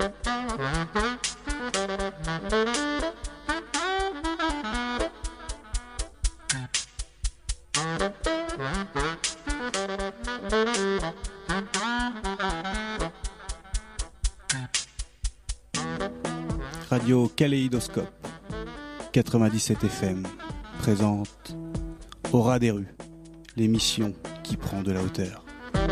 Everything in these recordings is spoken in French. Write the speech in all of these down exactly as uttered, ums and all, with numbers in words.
Radio Kaléidoscope quatre-vingt-dix-sept F M présente Au ras des rues, l'émission qui prend de la hauteur.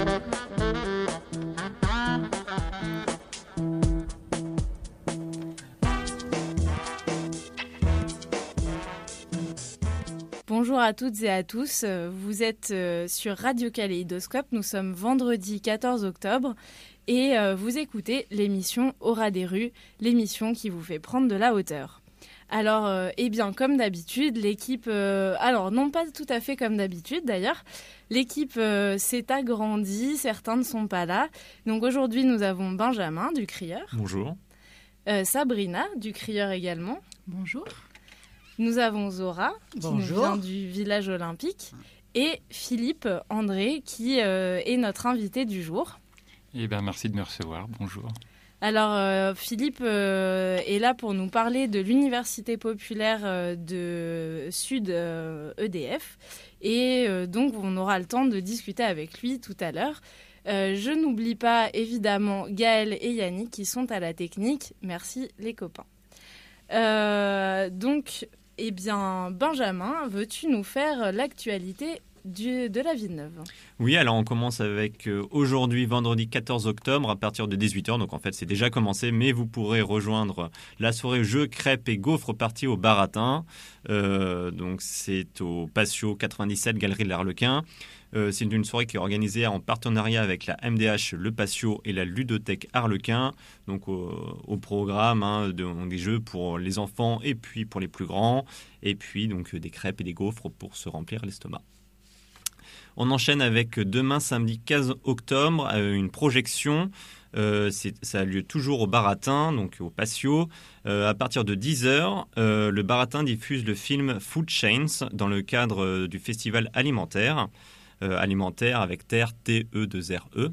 Bonjour à toutes et à tous, vous êtes sur Radio Kaléidoscope, nous sommes vendredi quatorze octobre et vous écoutez l'émission Au ras des rues, l'émission qui vous fait prendre de la hauteur. Alors, euh, eh bien, comme d'habitude, l'équipe... Euh, alors, non pas tout à fait comme d'habitude, d'ailleurs. L'équipe euh, s'est agrandie, certains ne sont pas là. Donc, aujourd'hui, nous avons Benjamin, du Crieur. Bonjour. Euh, Sabrina, du Crieur également. Bonjour. Nous avons Zora, qui Bonjour. nous vient du village olympique. Et Philippe André, qui euh, est notre invité du jour. Eh bien, merci de me recevoir. Bonjour. Alors, euh, Philippe euh, est là pour nous parler de l'Université populaire euh, de Sud euh, E D F. Et euh, donc, on aura le temps de discuter avec lui tout à l'heure. Euh, je n'oublie pas, évidemment, Gaël et Yannick qui sont à la technique. Merci, les copains. Euh, donc, eh bien, Benjamin, veux-tu nous faire l'actualité Du, de la Villeneuve? Oui, alors on commence avec euh, aujourd'hui, vendredi quatorze octobre, à partir de dix-huit heures. Donc en fait, c'est déjà commencé, mais vous pourrez rejoindre la soirée jeux, crêpes et gaufres parties au Baratin. Euh, donc c'est au Patio quatre-vingt-dix-sept, Galerie de l'Arlequin. Euh, c'est une soirée qui est organisée en partenariat avec la M D H, le Patio et la Ludothèque Arlequin. Donc au, au programme hein, de, des jeux pour les enfants et puis pour les plus grands. Et puis donc des crêpes et des gaufres pour se remplir l'estomac. On enchaîne avec demain, samedi quinze octobre, une projection. Euh, c'est, ça a lieu toujours au Baratin, donc au Patio. Euh, à partir de dix heures, euh, le Baratin diffuse le film Food Chains dans le cadre euh, du festival alimentaire, euh, alimentaire avec terre, T E deux R E.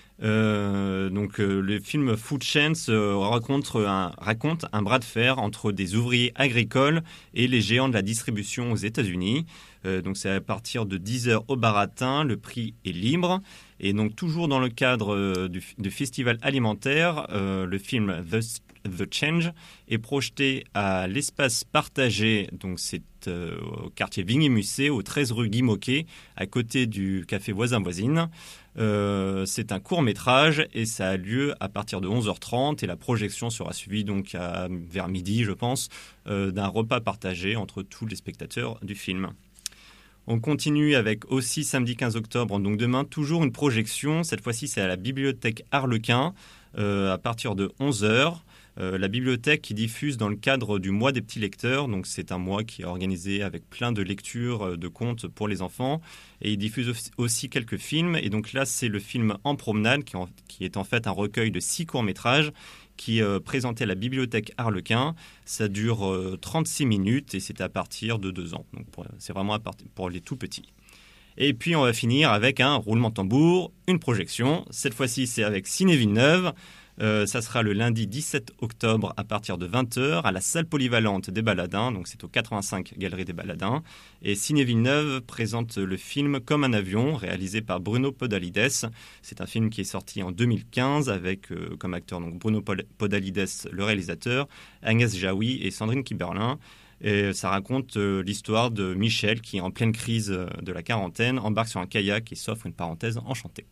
Euh, donc euh, le film Food Chains euh, raconte, un, raconte un bras de fer entre des ouvriers agricoles et les géants de la distribution aux États-Unis. Euh, donc c'est à partir de dix heures au Baratin, le prix est libre. Et donc toujours dans le cadre euh, du, du festival alimentaire, euh, le film The, The Change est projeté à l'espace partagé, donc c'est euh, au quartier Vigny-Musset, au treize rue Guy Môquet, à côté du café Voisin-Voisine. Euh, c'est un court-métrage et ça a lieu à partir de onze heures trente et la projection sera suivie donc à, vers midi, je pense, euh, d'un repas partagé entre tous les spectateurs du film. On continue avec aussi samedi quinze octobre, donc demain, toujours une projection. Cette fois-ci, c'est à la bibliothèque Arlequin euh, à partir de onze heures. Euh, la bibliothèque qui diffuse dans le cadre du mois des petits lecteurs. Donc c'est un mois qui est organisé avec plein de lectures de contes pour les enfants. Et il diffuse aussi quelques films. Et donc là, c'est le film En promenade, qui, en, qui est en fait un recueil de six courts-métrages qui est euh, présenté à la bibliothèque Arlequin. Ça dure euh, trente-six minutes et c'est à partir de deux ans. Donc pour, c'est vraiment à partir, pour les tout petits. Et puis on va finir avec un roulement de tambour, une projection. Cette fois-ci, c'est avec Ciné Villeneuve. Euh, ça sera le lundi dix-sept octobre à partir de vingt heures à la salle polyvalente des Baladins, donc c'est au quatre-vingt-cinq Galerie des Baladins. Et Ciné Villeneuve présente le film Comme un avion, réalisé par Bruno Podalides. C'est un film qui est sorti en deux mille quinze avec euh, comme acteurs donc Bruno Podalides, le réalisateur, Agnès Jaoui et Sandrine Kiberlin. Et ça raconte euh, l'histoire de Michel qui, en pleine crise de la quarantaine, embarque sur un kayak et s'offre une parenthèse enchantée.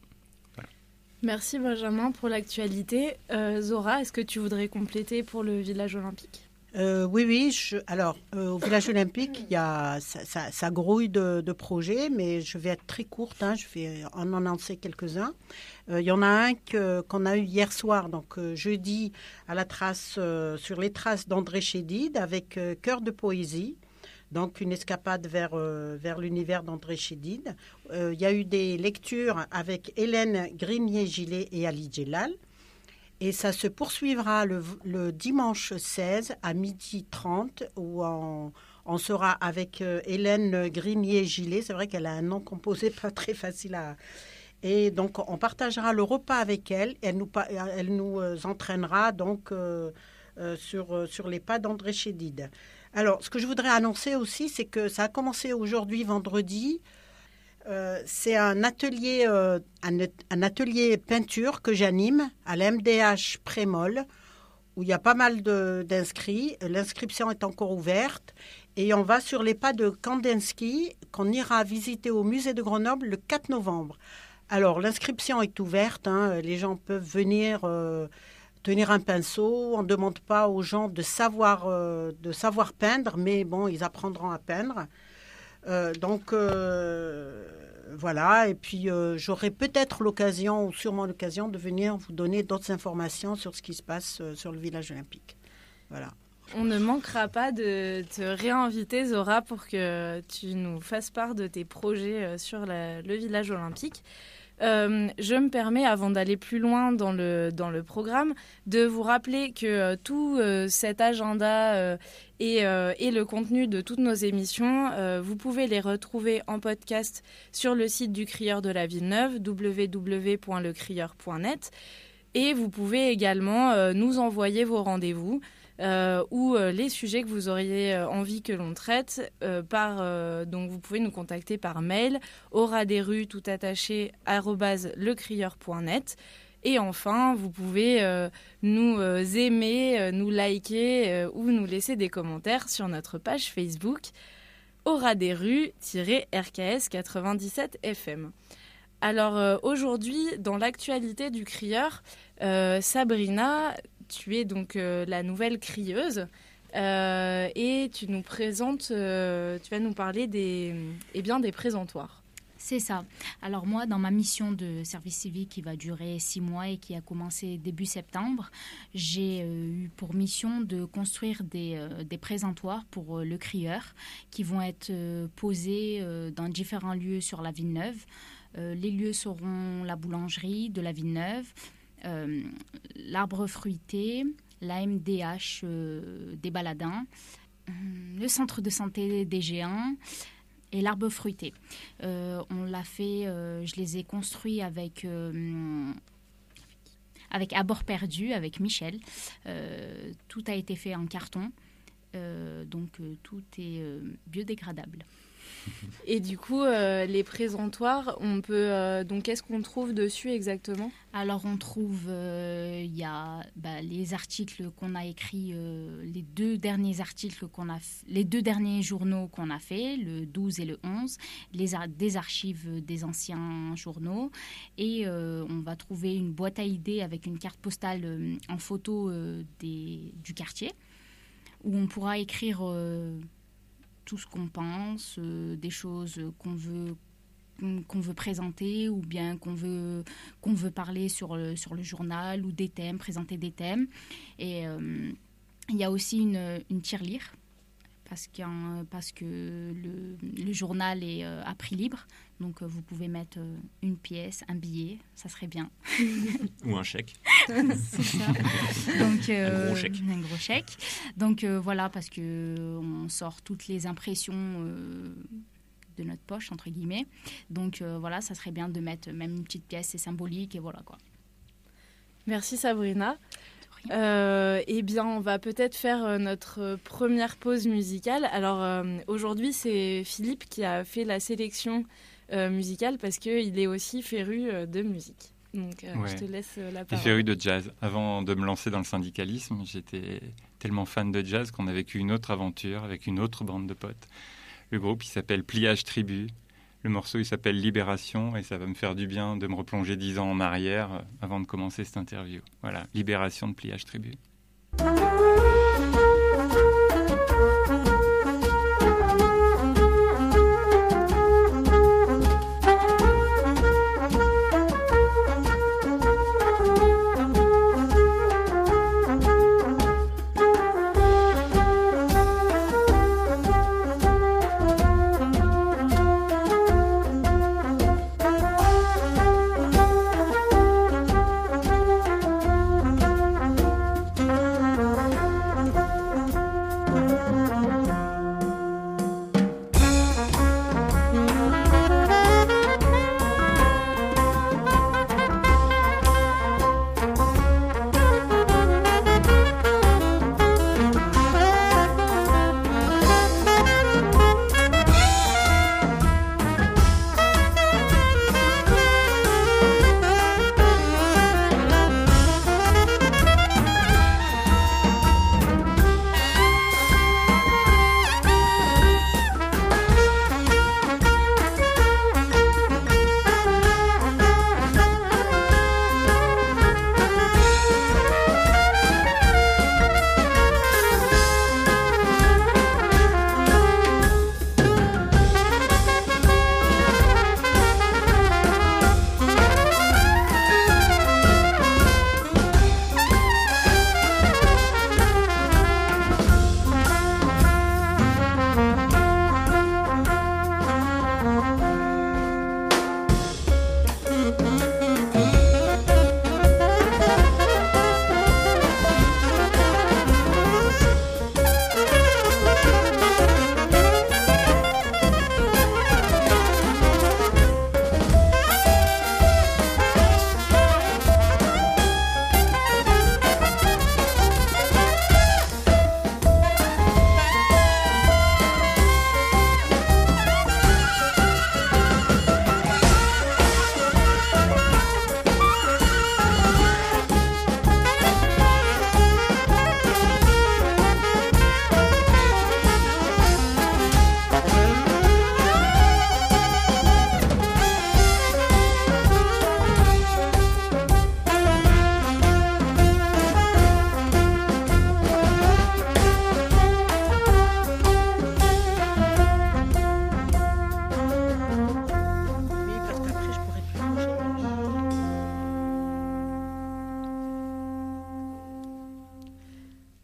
Merci Benjamin pour l'actualité. Euh, Zora, est-ce que tu voudrais compléter pour le village olympique ? euh, Oui, oui. Je, alors, euh, au village olympique, il y a, ça, ça, ça grouille de, de projets, mais je vais être très courte. Hein, je vais en annoncer quelques-uns. Euh, il y en a un que, qu'on a eu hier soir, donc euh, jeudi, à la trace, euh, sur les traces d'André Chédid, avec euh, Cœur de poésie. Donc, une escapade vers, euh, vers l'univers d'André Chédid. Euh, il y a eu des lectures avec Hélène Grimier-Gillet et Ali Djellal. Et ça se poursuivra le, le dimanche seize à midi trente, où on, on sera avec euh, Hélène Grimier-Gillet. C'est vrai qu'elle a un nom composé pas très facile à... Et donc, on partagera le repas avec elle. Elle nous, elle nous entraînera donc euh, euh, sur, sur les pas d'André Chédid. Alors, ce que je voudrais annoncer aussi, c'est que ça a commencé aujourd'hui, vendredi. Euh, c'est un atelier, euh, un, un atelier peinture que j'anime à l'M D H Prémol, où il y a pas mal de, d'inscrits. L'inscription est encore ouverte. Et on va sur les pas de Kandinsky, qu'on ira visiter au musée de Grenoble le quatre novembre. Alors, l'inscription est ouverte, hein, les gens peuvent venir euh, tenir un pinceau. On ne demande pas aux gens de savoir, euh, de savoir peindre, mais bon, ils apprendront à peindre. Euh, donc, euh, voilà. Et puis, euh, j'aurai peut-être l'occasion, ou sûrement l'occasion, de venir vous donner d'autres informations sur ce qui se passe euh, sur le village olympique. Voilà. On ne manquera pas de te réinviter, Zora, pour que tu nous fasses part de tes projets sur la, le village olympique. Euh, je me permets, avant d'aller plus loin dans le, dans le programme, de vous rappeler que euh, tout euh, cet agenda euh, et, euh, et le contenu de toutes nos émissions, euh, vous pouvez les retrouver en podcast sur le site du Crieur de la Villeneuve, w w w point le crieur point net. Et vous pouvez également euh, nous envoyer vos rendez-vous. Euh, ou euh, les sujets que vous auriez euh, envie que l'on traite. Euh, par, euh, donc vous pouvez nous contacter par mail, auraderus, tout attaché, arobase lecrieur point net. Et enfin, vous pouvez euh, nous euh, aimer, euh, nous liker euh, ou nous laisser des commentaires sur notre page Facebook, auraderus-R K S quatre-vingt-dix-sept F M. Alors euh, aujourd'hui, dans l'actualité du Crieur, euh, Sabrina, tu es donc euh, la nouvelle crieuse euh, et tu nous présentes, euh, tu vas nous parler des, eh bien, des présentoirs. C'est ça. Alors moi, dans ma mission de service civique qui va durer six mois et qui a commencé début septembre, j'ai euh, eu pour mission de construire des, euh, des présentoirs pour euh, le crieur qui vont être euh, posés euh, dans différents lieux sur la Villeneuve. Euh, les lieux seront la boulangerie de la Villeneuve, Euh, l'arbre fruité, la M D H euh, des Baladins, euh, le centre de santé des Géants et l'arbre fruité. Euh, on l'a fait, euh, je les ai construits avec, euh, avec Abord Perdu, avec Michel. Euh, tout a été fait en carton, euh, donc euh, tout est euh, biodégradable. Et du coup, euh, les présentoirs, on peut euh, donc qu'est-ce qu'on trouve dessus exactement ? Alors on trouve, il euh, y a bah, les articles qu'on a écrits, euh, les deux derniers articles qu'on a, f- les deux derniers journaux qu'on a fait, le douze et le onze, les ar- des archives des anciens journaux, et euh, on va trouver une boîte à idées avec une carte postale euh, en photo euh, des, du quartier, où on pourra écrire euh, tout ce qu'on pense, euh, des choses qu'on veut qu'on veut présenter ou bien qu'on veut qu'on veut parler sur le sur le journal, ou des thèmes, présenter des thèmes. Et euh, il y a aussi une une tirelire parce qu'un parce que le, le journal est euh, à prix libre, donc euh, vous pouvez mettre euh, une pièce, un billet, ça serait bien. Ou un chèque. C'est ça. Donc, euh, un gros chèque. Un gros chèque. Donc euh, voilà, parce que on sort toutes les impressions euh, de notre poche, entre guillemets. Donc euh, voilà, ça serait bien de mettre même une petite pièce, c'est symbolique, et voilà quoi. Merci Sabrina. Euh, eh bien, on va peut-être faire notre première pause musicale. Alors euh, aujourd'hui, c'est Philippe qui a fait la sélection euh, musicale parce qu'il est aussi féru euh, de musique. Donc euh, ouais. je te laisse euh, la Et parole. féru de jazz. Avant de me lancer dans le syndicalisme, j'étais tellement fan de jazz qu'on a vécu une autre aventure avec une autre bande de potes. Le groupe, il s'appelle Pliage Tribu. Le morceau, il s'appelle Libération, et ça va me faire du bien de me replonger dix ans en arrière euh, avant de commencer cette interview. Voilà, Libération de Pliage Tribu. Thank you.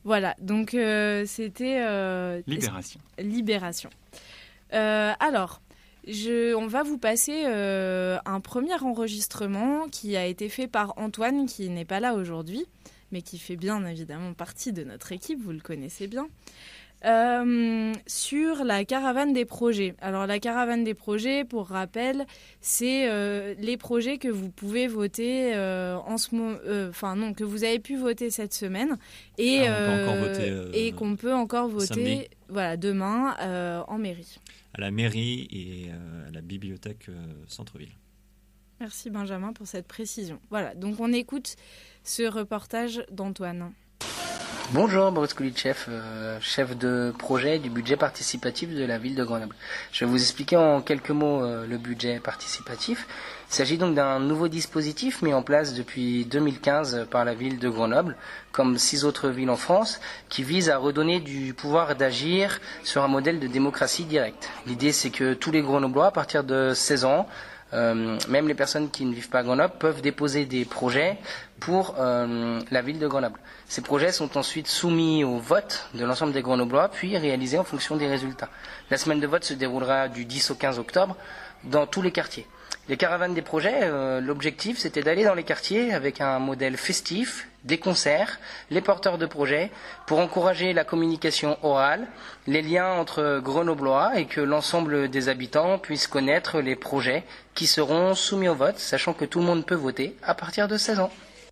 Voilà, donc euh, c'était... Euh, Libération. Libération. Euh, alors, je, on va vous passer euh, un premier enregistrement qui a été fait par Antoine, qui n'est pas là aujourd'hui, mais qui fait bien évidemment partie de notre équipe, vous le connaissez bien. Euh, sur la caravane des projets. Alors la caravane des projets, pour rappel, c'est euh, les projets que vous pouvez voter euh, en ce moment, enfin euh, non, que vous avez pu voter cette semaine et, ah, on peut euh, encore voter, euh, et qu'on peut encore voter samedi. Voilà, demain euh, en mairie. À la mairie et euh, à la bibliothèque euh, centre-ville. Merci Benjamin pour cette précision. Voilà, donc on écoute ce reportage d'Antoine. Bonjour, Boris Koulitchev, euh, chef de projet du budget participatif de la ville de Grenoble. Je vais vous expliquer en quelques mots euh, le budget participatif. Il s'agit donc d'un nouveau dispositif mis en place depuis deux mille quinze par la ville de Grenoble, comme six autres villes en France, qui vise à redonner du pouvoir d'agir sur un modèle de démocratie directe. L'idée, c'est que tous les Grenoblois, à partir de seize ans, Euh, même les personnes qui ne vivent pas à Grenoble peuvent déposer des projets pour euh, la ville de Grenoble. Ces projets sont ensuite soumis au vote de l'ensemble des Grenoblois, puis réalisés en fonction des résultats. La semaine de vote se déroulera du dix au quinze octobre dans tous les quartiers. Les caravanes des projets, euh, l'objectif c'était d'aller dans les quartiers avec un modèle festif, des concerts, les porteurs de projets, pour encourager la communication orale, les liens entre Grenoblois et que l'ensemble des habitants puissent connaître les projets qui seront soumis au vote, sachant que tout le monde peut voter à partir de seize ans.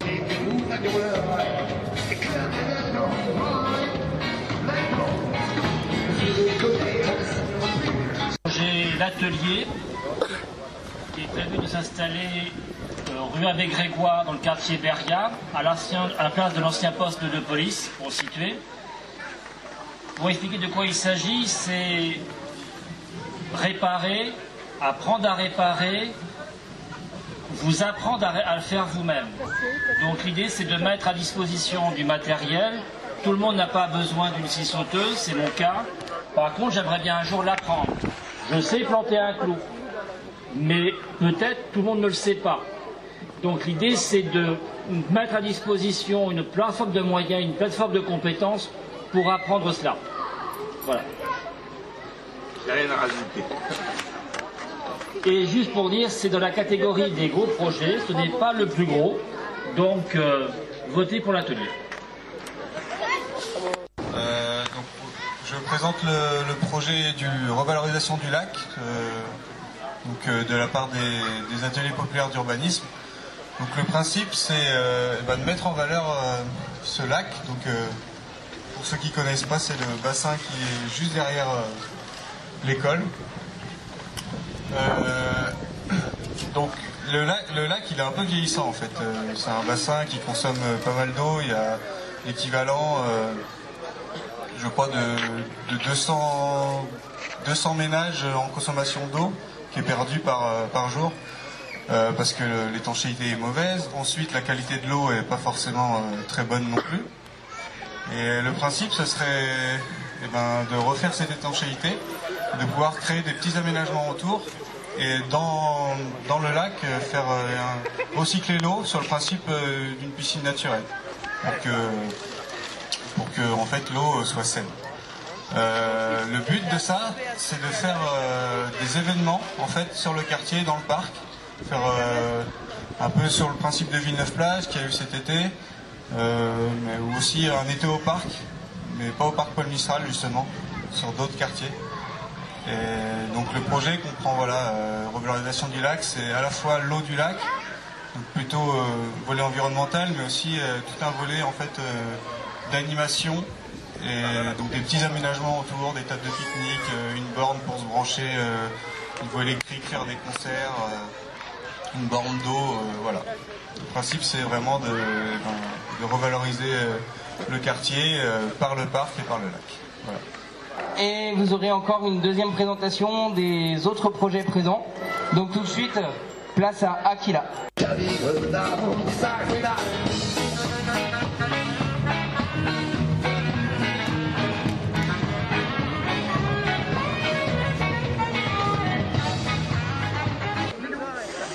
J'ai l'atelier qui est prévu de s'installer euh, rue Abbé Grégoire dans le quartier Beria, à, à la place de l'ancien poste de police, pour le situer. Pour expliquer de quoi il s'agit, c'est réparer, apprendre à réparer, vous apprendre à, à le faire vous-même. Donc l'idée c'est de mettre à disposition du matériel. Tout le monde n'a pas besoin d'une scie sauteuse, c'est mon cas. Par contre, j'aimerais bien un jour l'apprendre. Je sais planter un clou, mais peut-être tout le monde ne le sait pas. Donc l'idée c'est de mettre à disposition une plateforme de moyens, une plateforme de compétences pour apprendre cela. Voilà. Il n'y a rien à rajouter. Et juste pour dire, c'est dans la catégorie des gros projets, ce n'est pas le plus gros, donc euh, votez pour l'atelier. Euh, donc, je présente le, le projet du revalorisation du lac, euh, donc, euh, de la part des, des ateliers populaires d'urbanisme. Donc le principe c'est euh, bah, de mettre en valeur euh, ce lac. Donc, euh, pour ceux qui ne connaissent pas, c'est le bassin qui est juste derrière euh, l'école. Euh, donc le lac, le lac il est un peu vieillissant en fait. Euh, c'est un bassin qui consomme pas mal d'eau. Il y a l'équivalent, euh, je crois, de, de deux cents, deux cents ménages en consommation d'eau qui est perdu par, par jour. Euh, parce que l'étanchéité est mauvaise. Ensuite, la qualité de l'eau est pas forcément euh, très bonne non plus. Et le principe, ce serait eh ben, de refaire cette étanchéité, de pouvoir créer des petits aménagements autour et dans, dans le lac euh, faire euh, un, recycler l'eau sur le principe euh, d'une piscine naturelle pour que, pour que en fait, l'eau soit saine. Euh, le but de ça, c'est de faire euh, des événements en fait sur le quartier, dans le parc. Faire euh, un peu sur le principe de Villeneuve-Plage qu'il y a eu cet été, euh, mais aussi un été au parc, mais pas au parc Paul Mistral justement, sur d'autres quartiers. Et donc le projet comprend voilà, euh, revalorisation du lac, c'est à la fois l'eau du lac, donc plutôt euh, volet environnemental, mais aussi euh, tout un volet en fait euh, d'animation, et donc des petits aménagements autour, des tables de pique-nique, euh, une borne pour se brancher euh, au niveau électrique, faire des concerts. Euh, une borne d'eau, euh, voilà. Le principe c'est vraiment de, de revaloriser euh, le quartier euh, par le parc et par le lac. Voilà. Et vous aurez encore une deuxième présentation des autres projets présents. Donc tout de suite, place à Aquila.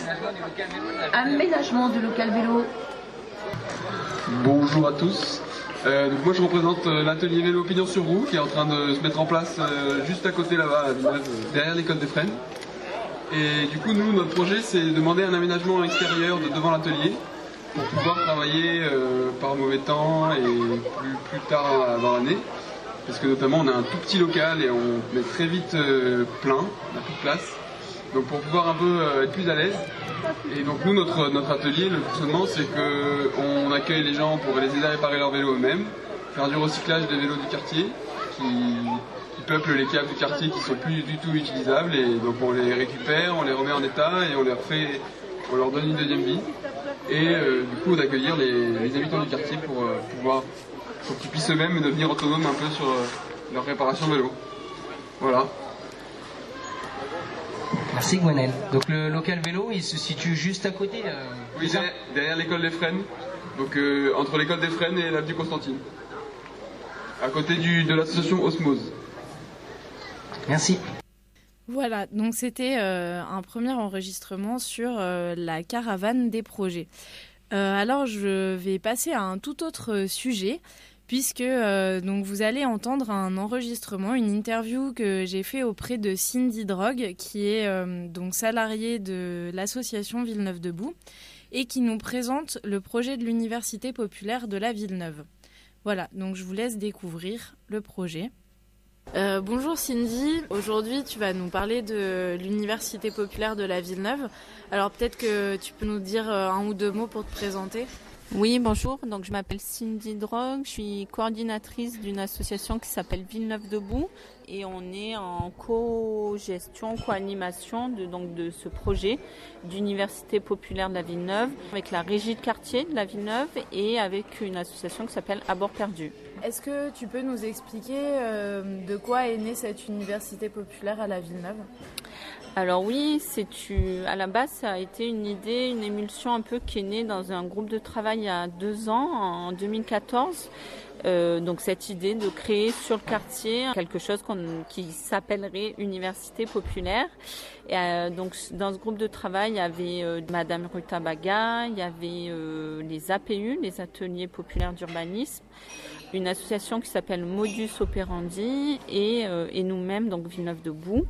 Aménagement du local vélo. Bonjour à tous. Euh, donc moi je représente euh, l'atelier vélo Pignon sur Roue qui est en train de se mettre en place euh, juste à côté là-bas, à Villeneuve, euh, derrière l'école des Fresnes. Et du coup nous, notre projet c'est de demander un aménagement extérieur de devant l'atelier pour pouvoir travailler euh, par mauvais temps et plus, plus tard dans l'année. Parce que notamment on a un tout petit local et on est très vite euh, plein, on n'a plus de place. Donc pour pouvoir un peu euh, être plus à l'aise. Et donc nous, notre, notre atelier, le fonctionnement, c'est qu'on accueille les gens pour les aider à réparer leur vélo eux-mêmes, faire du recyclage des vélos du quartier qui, qui peuplent les caves du quartier qui ne sont plus du tout utilisables. Et donc on les récupère, on les remet en état et on les refait, on leur donne une deuxième vie. Et euh, du coup d'accueillir les, les habitants du quartier pour euh, pouvoir, pour qu'ils puissent eux-mêmes devenir autonomes un peu sur euh, leur réparation de vélo. Voilà. Merci Gwenel. Donc le local vélo, il se situe juste à côté euh, Oui, derrière, derrière l'école des Fresnes. Donc euh, entre l'école des Fresnes et l'avenue Constantine. À côté du, de l'association Osmose. Merci. Voilà, donc c'était euh, un premier enregistrement sur euh, la caravane des projets. Euh, alors je vais passer à un tout autre sujet, puisque euh, donc vous allez entendre un enregistrement, une interview que j'ai fait auprès de Cindy Drogue, qui est euh, donc salariée de l'association Villeneuve Debout et qui nous présente le projet de l'Université populaire de la Villeneuve. Voilà, donc je vous laisse découvrir le projet. Euh, bonjour Cindy, aujourd'hui tu vas nous parler de l'Université populaire de la Villeneuve. Alors peut-être que tu peux nous dire un ou deux mots pour te présenter. Oui, bonjour. Donc, je m'appelle Cindy Drogue. Je suis coordinatrice d'une association qui s'appelle Villeneuve Debout et on est en co-gestion, co-animation de, donc, de ce projet d'Université populaire de la Villeneuve avec la régie de quartier de la Villeneuve et avec une association qui s'appelle À bord perdu. Est-ce que tu peux nous expliquer euh, de quoi est née cette université populaire à la Villeneuve ? Alors oui, c'est à la base ça a été une idée, une émulsion un peu qui est née dans un groupe de travail il y a deux ans, en deux mille quatorze. Euh, donc cette idée de créer sur le quartier quelque chose qu'on, qui s'appellerait Université populaire. Et euh, donc dans ce groupe de travail, il y avait euh, Madame Ruta Baga, il y avait euh, les A P U, les ateliers populaires d'urbanisme, une association qui s'appelle Modus Operandi et, euh, et nous-mêmes, donc Villeneuve Debout.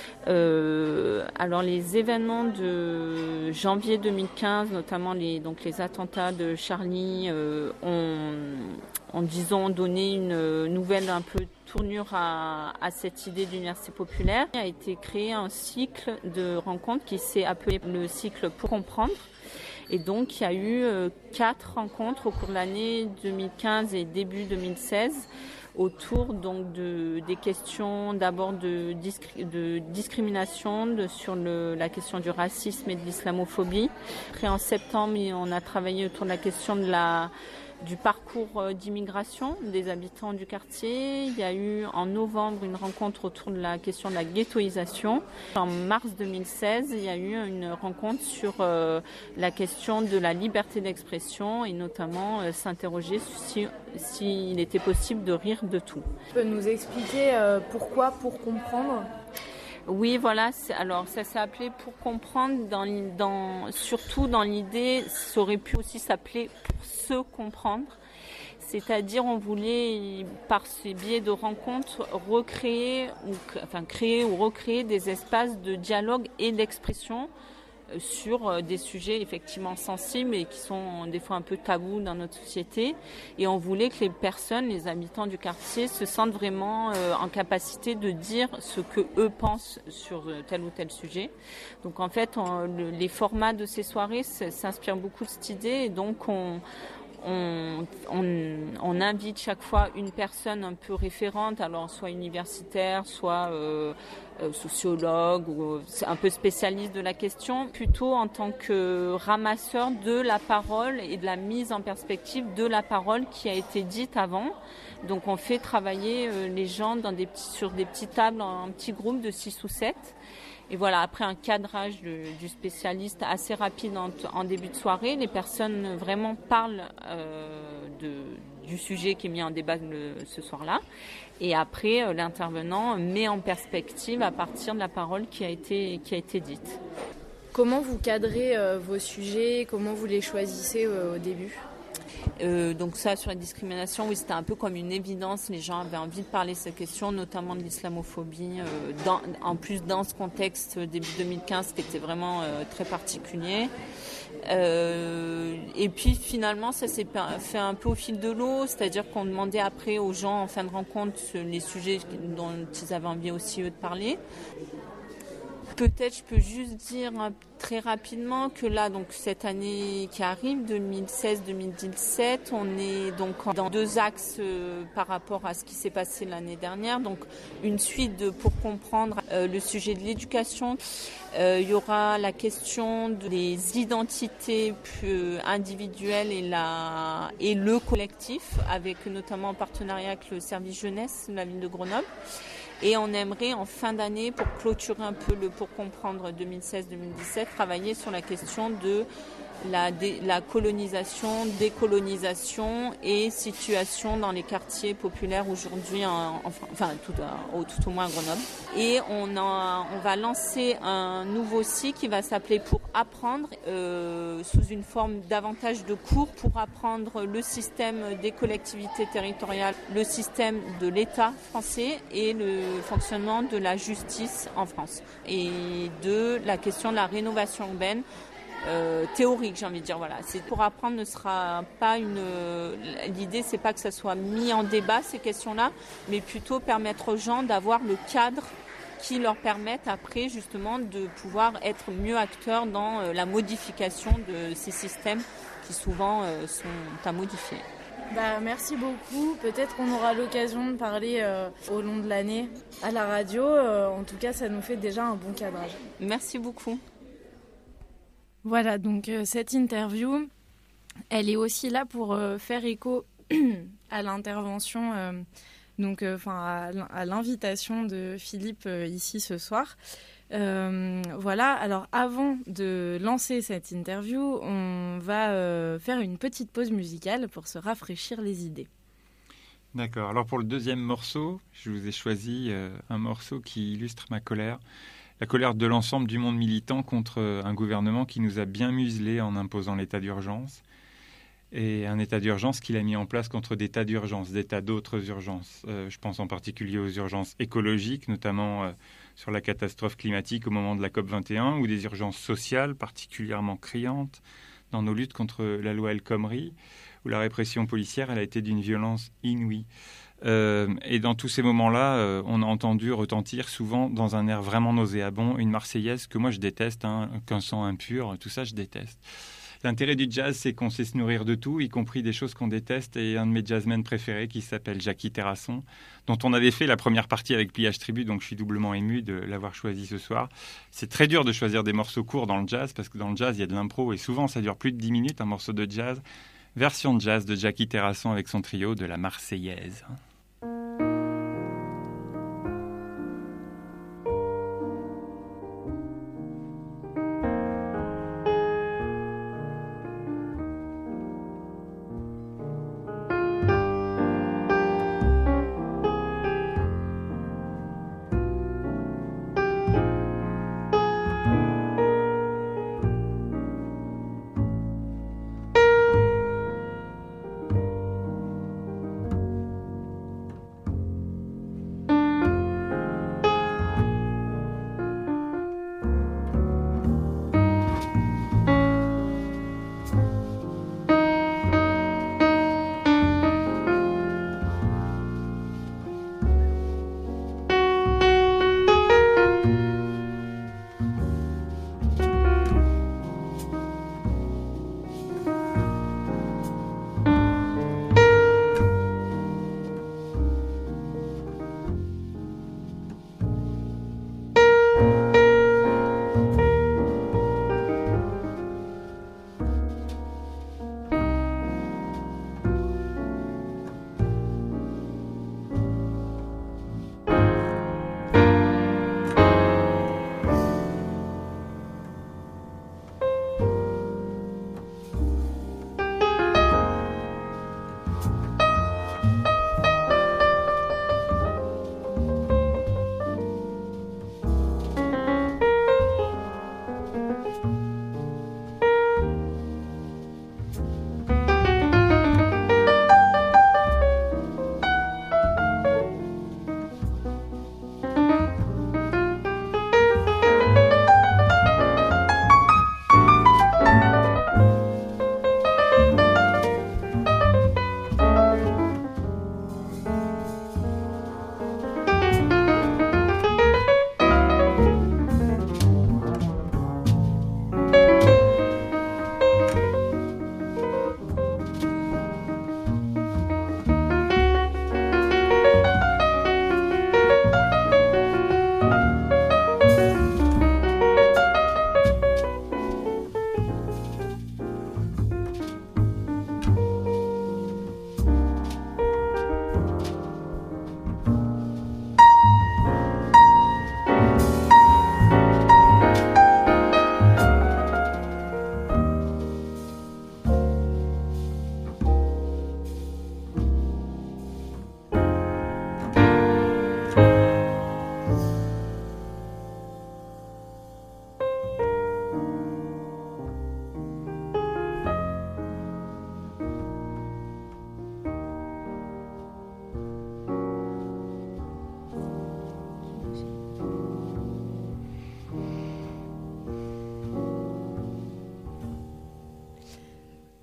Euh, alors les événements de janvier deux mille quinze, notamment les, donc les attentats de Charlie, euh, ont, ont disons donné une nouvelle un peu tournure à, à cette idée d'université populaire. Il a été créé un cycle de rencontres qui s'est appelé le cycle Pour comprendre. Et donc il y a eu euh, quatre rencontres au cours de l'année deux mille quinze et début deux mille seize autour donc de des questions d'abord de, discri- de discrimination, de, sur le, la question du racisme et de l'islamophobie. Après en septembre, on a travaillé autour de la question de la du parcours d'immigration des habitants du quartier. Il y a eu en novembre une rencontre autour de la question de la ghettoisation. En mars deux mille seize, il y a eu une rencontre sur euh, la question de la liberté d'expression et notamment euh, s'interroger si, s'il était possible de rire de tout. Tu peux nous expliquer euh, pourquoi Pour comprendre ? Oui, voilà. Alors, ça s'est appelé Pour comprendre, dans, dans, surtout dans l'idée, ça aurait pu aussi s'appeler Pour se comprendre. C'est-à-dire, on voulait, par ces biais de rencontres, recréer, ou, enfin, créer ou recréer des espaces de dialogue et d'expression sur des sujets effectivement sensibles et qui sont des fois un peu tabous dans notre société. Et on voulait que les personnes, les habitants du quartier se sentent vraiment euh, en capacité de dire ce que eux pensent sur tel ou tel sujet. Donc en fait, on, le, les formats de ces soirées s'inspirent beaucoup de cette idée et donc on On, on, on invite chaque fois une personne un peu référente, alors soit universitaire, soit euh, euh, sociologue ou un peu spécialiste de la question, plutôt en tant que ramasseur de la parole et de la mise en perspective de la parole qui a été dite avant. Donc on fait travailler euh, les gens dans des petits, sur des petites tables en, en petits groupes de six ou sept. Et voilà, après un cadrage de, du spécialiste assez rapide en, en début de soirée, les personnes vraiment parlent euh, de, du sujet qui est mis en débat le, ce soir-là. Et après, euh, l'intervenant met en perspective à partir de la parole qui a été, qui a été dite. Comment vous cadrez euh, vos sujets ? Comment vous les choisissez euh, au début ? Euh, donc ça, sur la discrimination, oui, c'était un peu comme une évidence. Les gens avaient envie de parler de cette question, notamment de l'islamophobie, euh, dans, en plus dans ce contexte début deux mille quinze qui était vraiment euh, très particulier. Euh, et puis finalement, ça s'est fait un peu au fil de l'eau, c'est-à-dire qu'on demandait après aux gens en fin de rencontre les sujets dont ils avaient envie aussi eux de parler. Peut-être je peux juste dire hein, très rapidement que là, donc cette année qui arrive, deux mille seize deux mille dix-sept, on est donc dans deux axes euh, par rapport à ce qui s'est passé l'année dernière. Donc une suite de, pour comprendre euh, le sujet de l'éducation. Euh, il y aura la question des identités euh, individuelles et, la, et le collectif, avec notamment en partenariat avec le service jeunesse de la ville de Grenoble. Et on aimerait, en fin d'année, pour clôturer un peu le pour comprendre deux mille seize deux mille dix-sept, travailler sur la question de la, dé, la colonisation, décolonisation et situation dans les quartiers populaires aujourd'hui, en, enfin, enfin tout, au, tout au moins à Grenoble. Et on, a, on va lancer un nouveau site qui va s'appeler Pour apprendre, euh, sous une forme davantage de cours, pour apprendre le système des collectivités territoriales, le système de l'État français et le fonctionnement de la justice en France. Et de la question de la rénovation urbaine, Euh, théorique, j'ai envie de dire. Voilà. C'est pour apprendre ne sera pas une. L'idée, c'est pas que ça soit mis en débat ces questions-là, mais plutôt permettre aux gens d'avoir le cadre qui leur permette après justement de pouvoir être mieux acteurs dans euh, la modification de ces systèmes qui souvent euh, sont à modifier. Bah, merci beaucoup. Peut-être qu'on aura l'occasion de parler euh, au long de l'année à la radio. Euh, en tout cas, ça nous fait déjà un bon cadrage. Merci beaucoup. Voilà, donc euh, cette interview, elle est aussi là pour euh, faire écho à l'intervention, euh, donc, euh, à, à l'invitation de Philippe euh, ici ce soir. Euh, voilà, alors avant de lancer cette interview, on va euh, faire une petite pause musicale pour se rafraîchir les idées. D'accord, alors pour le deuxième morceau, je vous ai choisi euh, un morceau qui illustre ma colère. La colère de l'ensemble du monde militant contre un gouvernement qui nous a bien muselés en imposant l'état d'urgence. Et un état d'urgence qu'il a mis en place contre des tas d'urgences, des tas d'autres urgences. Euh, je pense en particulier aux urgences écologiques, notamment euh, sur la catastrophe climatique au moment de la COP vingt et un, ou des urgences sociales particulièrement criantes dans nos luttes contre la loi El Khomri, où la répression policière elle a été d'une violence inouïe. Euh, et dans tous ces moments-là, euh, on a entendu retentir souvent dans un air vraiment nauséabond une Marseillaise que moi je déteste, hein, qu'un sang impur, tout ça je déteste. L'intérêt du jazz, c'est qu'on sait se nourrir de tout, y compris des choses qu'on déteste. Et un de mes jazzmen préférés qui s'appelle Jackie Terrasson, dont on avait fait la première partie avec Pliage Tribut, donc je suis doublement ému de l'avoir choisi ce soir. C'est très dur de choisir des morceaux courts dans le jazz, parce que dans le jazz, il y a de l'impro, et souvent ça dure plus de dix minutes, un morceau de jazz. Version de jazz de Jackie Terrasson avec son trio de la Marseillaise.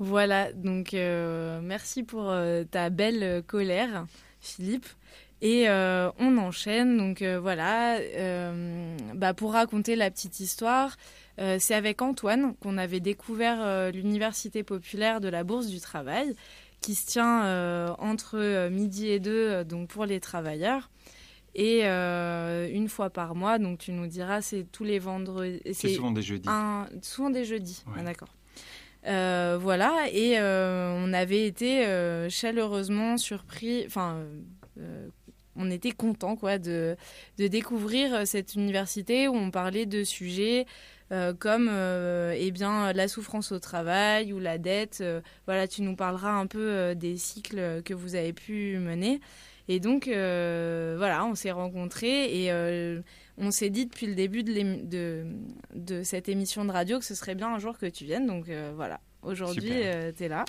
Voilà, donc euh, merci pour euh, ta belle colère, Philippe. Et euh, on enchaîne, donc euh, voilà, euh, bah, pour raconter la petite histoire, euh, c'est avec Antoine qu'on avait découvert euh, l'Université populaire de la Bourse du Travail, qui se tient euh, entre midi et deux, euh, donc pour les travailleurs. Et euh, une fois par mois, donc tu nous diras, c'est tous les vendredis. C'est, c'est souvent des jeudis. Un, souvent des jeudis, ouais. Ah, d'accord. Euh, voilà, et euh, on avait été euh, chaleureusement surpris, enfin, euh, on était contents quoi, de, de découvrir cette université où on parlait de sujets euh, comme euh, eh bien, la souffrance au travail ou la dette. Euh, voilà, tu nous parleras un peu euh, des cycles que vous avez pu mener. Et donc, euh, voilà, on s'est rencontrés et euh, on s'est dit depuis le début de, de, de cette émission de radio que ce serait bien un jour que tu viennes. Donc, euh, voilà, aujourd'hui, euh, tu es là.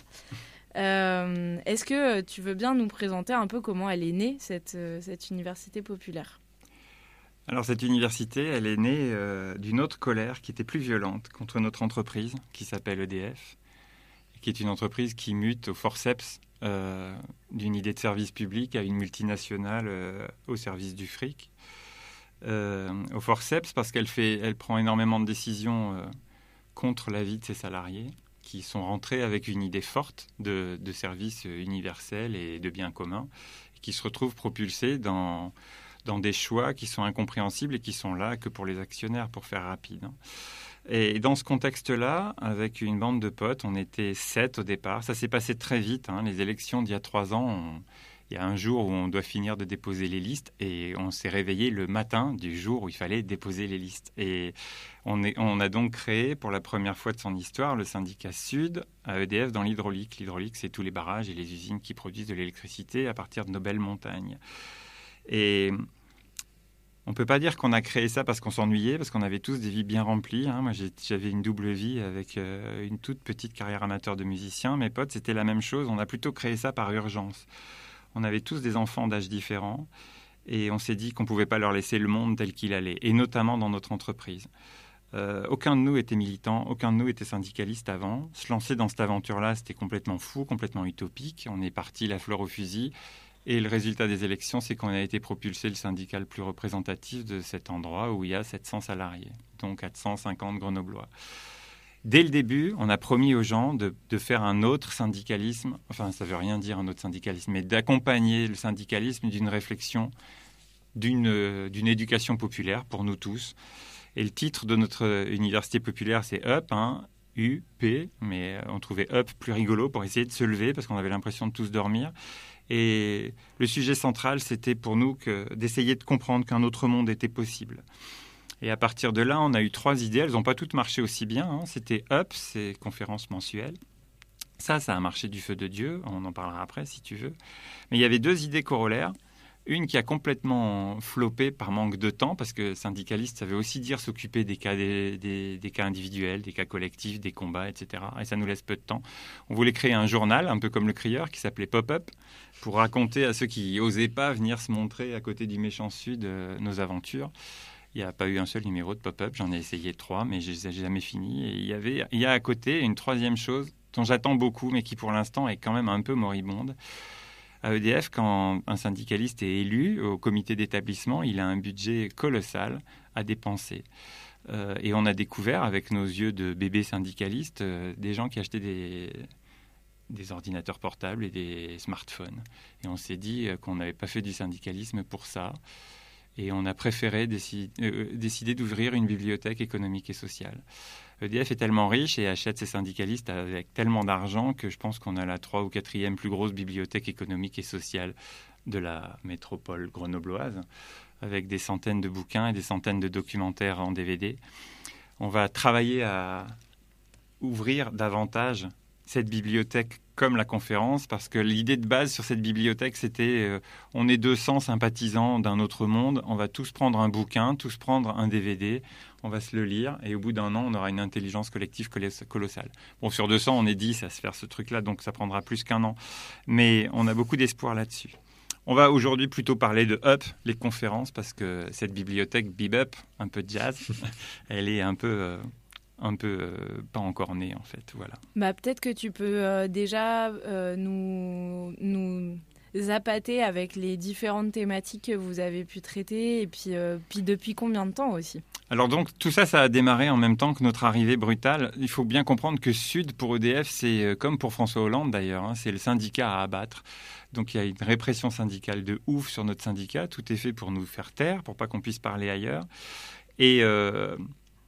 Euh, est-ce que tu veux bien nous présenter un peu comment elle est née, cette, cette université populaire ? Alors, cette université, elle est née euh, d'une autre colère qui était plus violente contre notre entreprise, qui s'appelle E D F, qui est une entreprise qui mute au forceps Euh, d'une idée de service public à une multinationale euh, au service du fric. Euh, au forceps parce qu'elle fait, elle prend énormément de décisions euh, contre l'avis de ses salariés qui sont rentrés avec une idée forte de, de service universel et de bien commun et qui se retrouvent propulsés dans, dans des choix qui sont incompréhensibles et qui sont là que pour les actionnaires, pour faire rapide. Et dans ce contexte-là, avec une bande de potes, on était sept au départ. Ça s'est passé très vite. Hein. Les élections d'il y a trois ans, on... il y a un jour où on doit finir de déposer les listes et on s'est réveillé le matin du jour où il fallait déposer les listes. Et on, est... on a donc créé, pour la première fois de son histoire, le syndicat Sud à E D F dans l'hydraulique. L'hydraulique, c'est tous les barrages et les usines qui produisent de l'électricité à partir de nos belles montagnes. Et on ne peut pas dire qu'on a créé ça parce qu'on s'ennuyait, parce qu'on avait tous des vies bien remplies. Hein. Moi, j'ai, j'avais une double vie avec euh, une toute petite carrière amateur de musicien. Mes potes, c'était la même chose. On a plutôt créé ça par urgence. On avait tous des enfants d'âge différents et on s'est dit qu'on ne pouvait pas leur laisser le monde tel qu'il allait, et notamment dans notre entreprise. Euh, aucun de nous était militant, aucun de nous était syndicaliste avant. Se lancer dans cette aventure-là, c'était complètement fou, complètement utopique. On est parti la fleur au fusil. Et le résultat des élections, c'est qu'on a été propulsé le syndicat le plus représentatif de cet endroit où il y a sept cents salariés, dont quatre cent cinquante grenoblois. Dès le début, on a promis aux gens de, de faire un autre syndicalisme, enfin ça ne veut rien dire un autre syndicalisme, mais d'accompagner le syndicalisme d'une réflexion, d'une, d'une éducation populaire pour nous tous. Et le titre de notre université populaire, c'est UP, hein, U P, mais on trouvait UP plus rigolo pour essayer de se lever parce qu'on avait l'impression de tous dormir. Et le sujet central, c'était pour nous que, d'essayer de comprendre qu'un autre monde était possible. Et à partir de là, on a eu trois idées. Elles n'ont pas toutes marché aussi bien. Hein. C'était UP, c'est conférence mensuelle. Ça, ça a marché du feu de Dieu. On en parlera après, si tu veux. Mais il y avait deux idées corollaires. Une qui a complètement floppé par manque de temps, parce que syndicaliste, ça veut aussi dire s'occuper des cas, des, des, des cas individuels, des cas collectifs, des combats, et cetera. Et ça nous laisse peu de temps. On voulait créer un journal, un peu comme le Crieur, qui s'appelait Pop-Up, pour raconter à ceux qui n'osaient pas venir se montrer à côté du méchant Sud euh, nos aventures. Il n'y a pas eu un seul numéro de Pop-Up, j'en ai essayé trois, mais je n'ai jamais fini. Et il y avait, il y a à côté une troisième chose dont j'attends beaucoup, mais qui pour l'instant est quand même un peu moribonde. À E D F, quand un syndicaliste est élu au comité d'établissement, il a un budget colossal à dépenser. Euh, et on a découvert, avec nos yeux de bébés syndicalistes, euh, des gens qui achetaient des, des ordinateurs portables et des smartphones. Et on s'est dit euh, qu'on n'avait pas fait du syndicalisme pour ça. Et on a préféré déci- euh, décider d'ouvrir une bibliothèque économique et sociale. E D F est tellement riche et achète ses syndicalistes avec tellement d'argent que je pense qu'on a la troisième ou quatrième plus grosse bibliothèque économique et sociale de la métropole grenobloise, avec des centaines de bouquins et des centaines de documentaires en D V D. On va travailler à ouvrir davantage cette bibliothèque comme la conférence, parce que l'idée de base sur cette bibliothèque, c'était euh, on est deux cents sympathisants d'un autre monde, on va tous prendre un bouquin, tous prendre un D V D, on va se le lire, et au bout d'un an, on aura une intelligence collective colossale. Bon, sur deux cents, on est dix à se faire ce truc-là, donc ça prendra plus qu'un an. Mais on a beaucoup d'espoir là-dessus. On va aujourd'hui plutôt parler de Up, les conférences, parce que cette bibliothèque Bebop, un peu de jazz, elle est un peu... Euh, un peu euh, pas encore né en fait. Voilà. Bah, peut-être que tu peux euh, déjà euh, nous, nous appâter avec les différentes thématiques que vous avez pu traiter et puis, euh, puis depuis combien de temps aussi? Alors donc tout ça, ça a démarré en même temps que notre arrivée brutale. Il faut bien comprendre que Sud pour E D F, c'est comme pour François Hollande d'ailleurs, hein, c'est le syndicat à abattre. Donc il y a une répression syndicale de ouf sur notre syndicat. Tout est fait pour nous faire taire, pour pas qu'on puisse parler ailleurs. Et euh,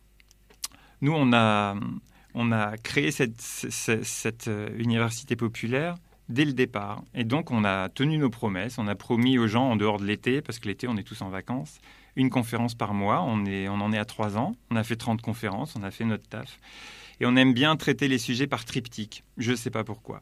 nous, on a, on a créé cette, cette, cette université populaire dès le départ. Et donc, on a tenu nos promesses. On a promis aux gens, en dehors de l'été, parce que l'été, on est tous en vacances, une conférence par mois. On, est, on en est à trois ans. On a fait trente conférences. On a fait notre taf. Et on aime bien traiter les sujets par triptyque. Je ne sais pas pourquoi.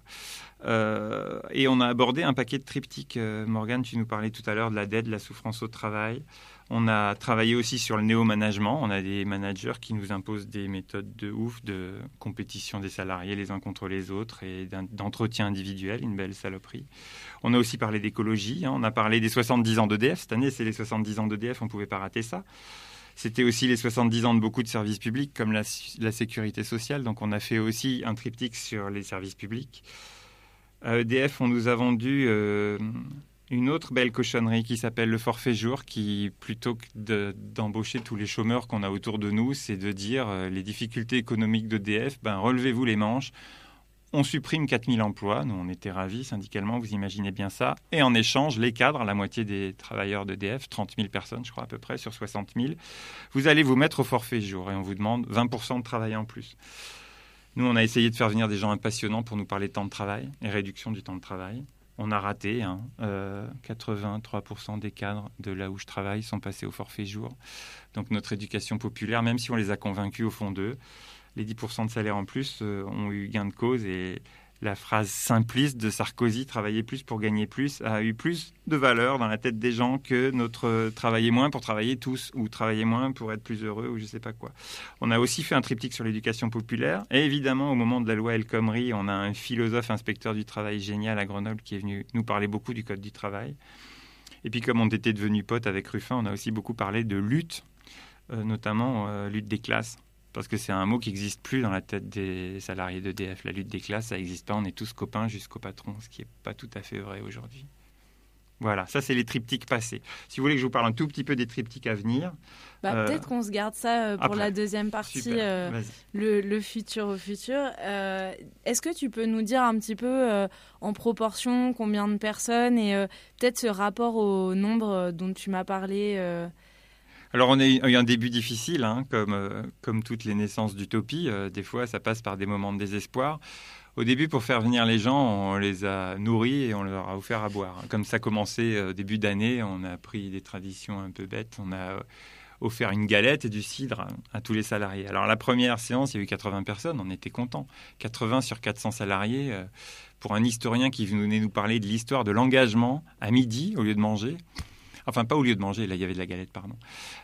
Euh, et on a abordé un paquet de triptyques. Euh, Morgane, tu nous parlais tout à l'heure de la dette, de la souffrance au travail. On a travaillé aussi sur le néo-management. On a des managers qui nous imposent des méthodes de ouf, de compétition des salariés les uns contre les autres et d'entretien individuel, une belle saloperie. On a aussi parlé d'écologie. Hein. On a parlé des soixante-dix ans d'E D F. Cette année, c'est les soixante-dix ans d'E D F. On ne pouvait pas rater ça. C'était aussi les soixante-dix ans de beaucoup de services publics, comme la, la sécurité sociale. Donc, on a fait aussi un triptyque sur les services publics. À E D F, on nous a vendu euh, une autre belle cochonnerie qui s'appelle le forfait jour, qui, plutôt que de, d'embaucher tous les chômeurs qu'on a autour de nous, c'est de dire euh, les difficultés économiques d'E D F, ben, relevez-vous les manches. On supprime quatre mille emplois. Nous, on était ravis syndicalement, vous imaginez bien ça. Et en échange, les cadres, la moitié des travailleurs d'E D F, trente mille personnes, je crois, à peu près, sur soixante mille, vous allez vous mettre au forfait jour et on vous demande vingt pour cent de travail en plus. Nous, on a essayé de faire venir des gens passionnants pour nous parler de temps de travail et réduction du temps de travail. On a raté. Hein. Euh, quatre-vingt-trois pour cent des cadres de là où je travaille sont passés au forfait jour. Donc, notre éducation populaire, même si on les a convaincus au fond d'eux, les dix pour cent de salaire en plus euh, ont eu gain de cause et la phrase simpliste de Sarkozy, travailler plus pour gagner plus, a eu plus de valeur dans la tête des gens que notre euh, travailler moins pour travailler tous ou travailler moins pour être plus heureux ou je ne sais pas quoi. On a aussi fait un triptyque sur l'éducation populaire et évidemment au moment de la loi El Khomri, on a un philosophe inspecteur du travail génial à Grenoble qui est venu nous parler beaucoup du code du travail. Et puis comme on était devenus potes avec Ruffin, on a aussi beaucoup parlé de lutte, euh, notamment euh, lutte des classes. Parce que c'est un mot qui n'existe plus dans la tête des salariés d'E D F. La lutte des classes, ça n'existe pas. On est tous copains jusqu'au patron, ce qui n'est pas tout à fait vrai aujourd'hui. Voilà, ça, c'est les triptyques passés. Si vous voulez que je vous parle un tout petit peu des triptyques à venir... Bah, euh, peut-être qu'on se garde ça pour après. la deuxième partie, euh, le, le futur au futur. Euh, est-ce que tu peux nous dire un petit peu euh, en proportion combien de personnes et euh, peut-être ce rapport au nombre dont tu m'as parlé euh, Alors, on a eu un début difficile, hein, comme, euh, comme toutes les naissances d'utopie. Euh, des fois, ça passe par des moments de désespoir. Au début, pour faire venir les gens, on les a nourris et on leur a offert à boire. Comme ça commençait au début d'année, on a pris des traditions un peu bêtes. On a offert une galette et du cidre à tous les salariés. Alors, la première séance, il y a eu quatre-vingts personnes. On était contents. quatre-vingts sur quatre cents salariés. Euh, pour un historien qui venait nous parler de l'histoire de l'engagement à midi, au lieu de manger... Enfin, pas au lieu de manger, là, il y avait de la galette, pardon.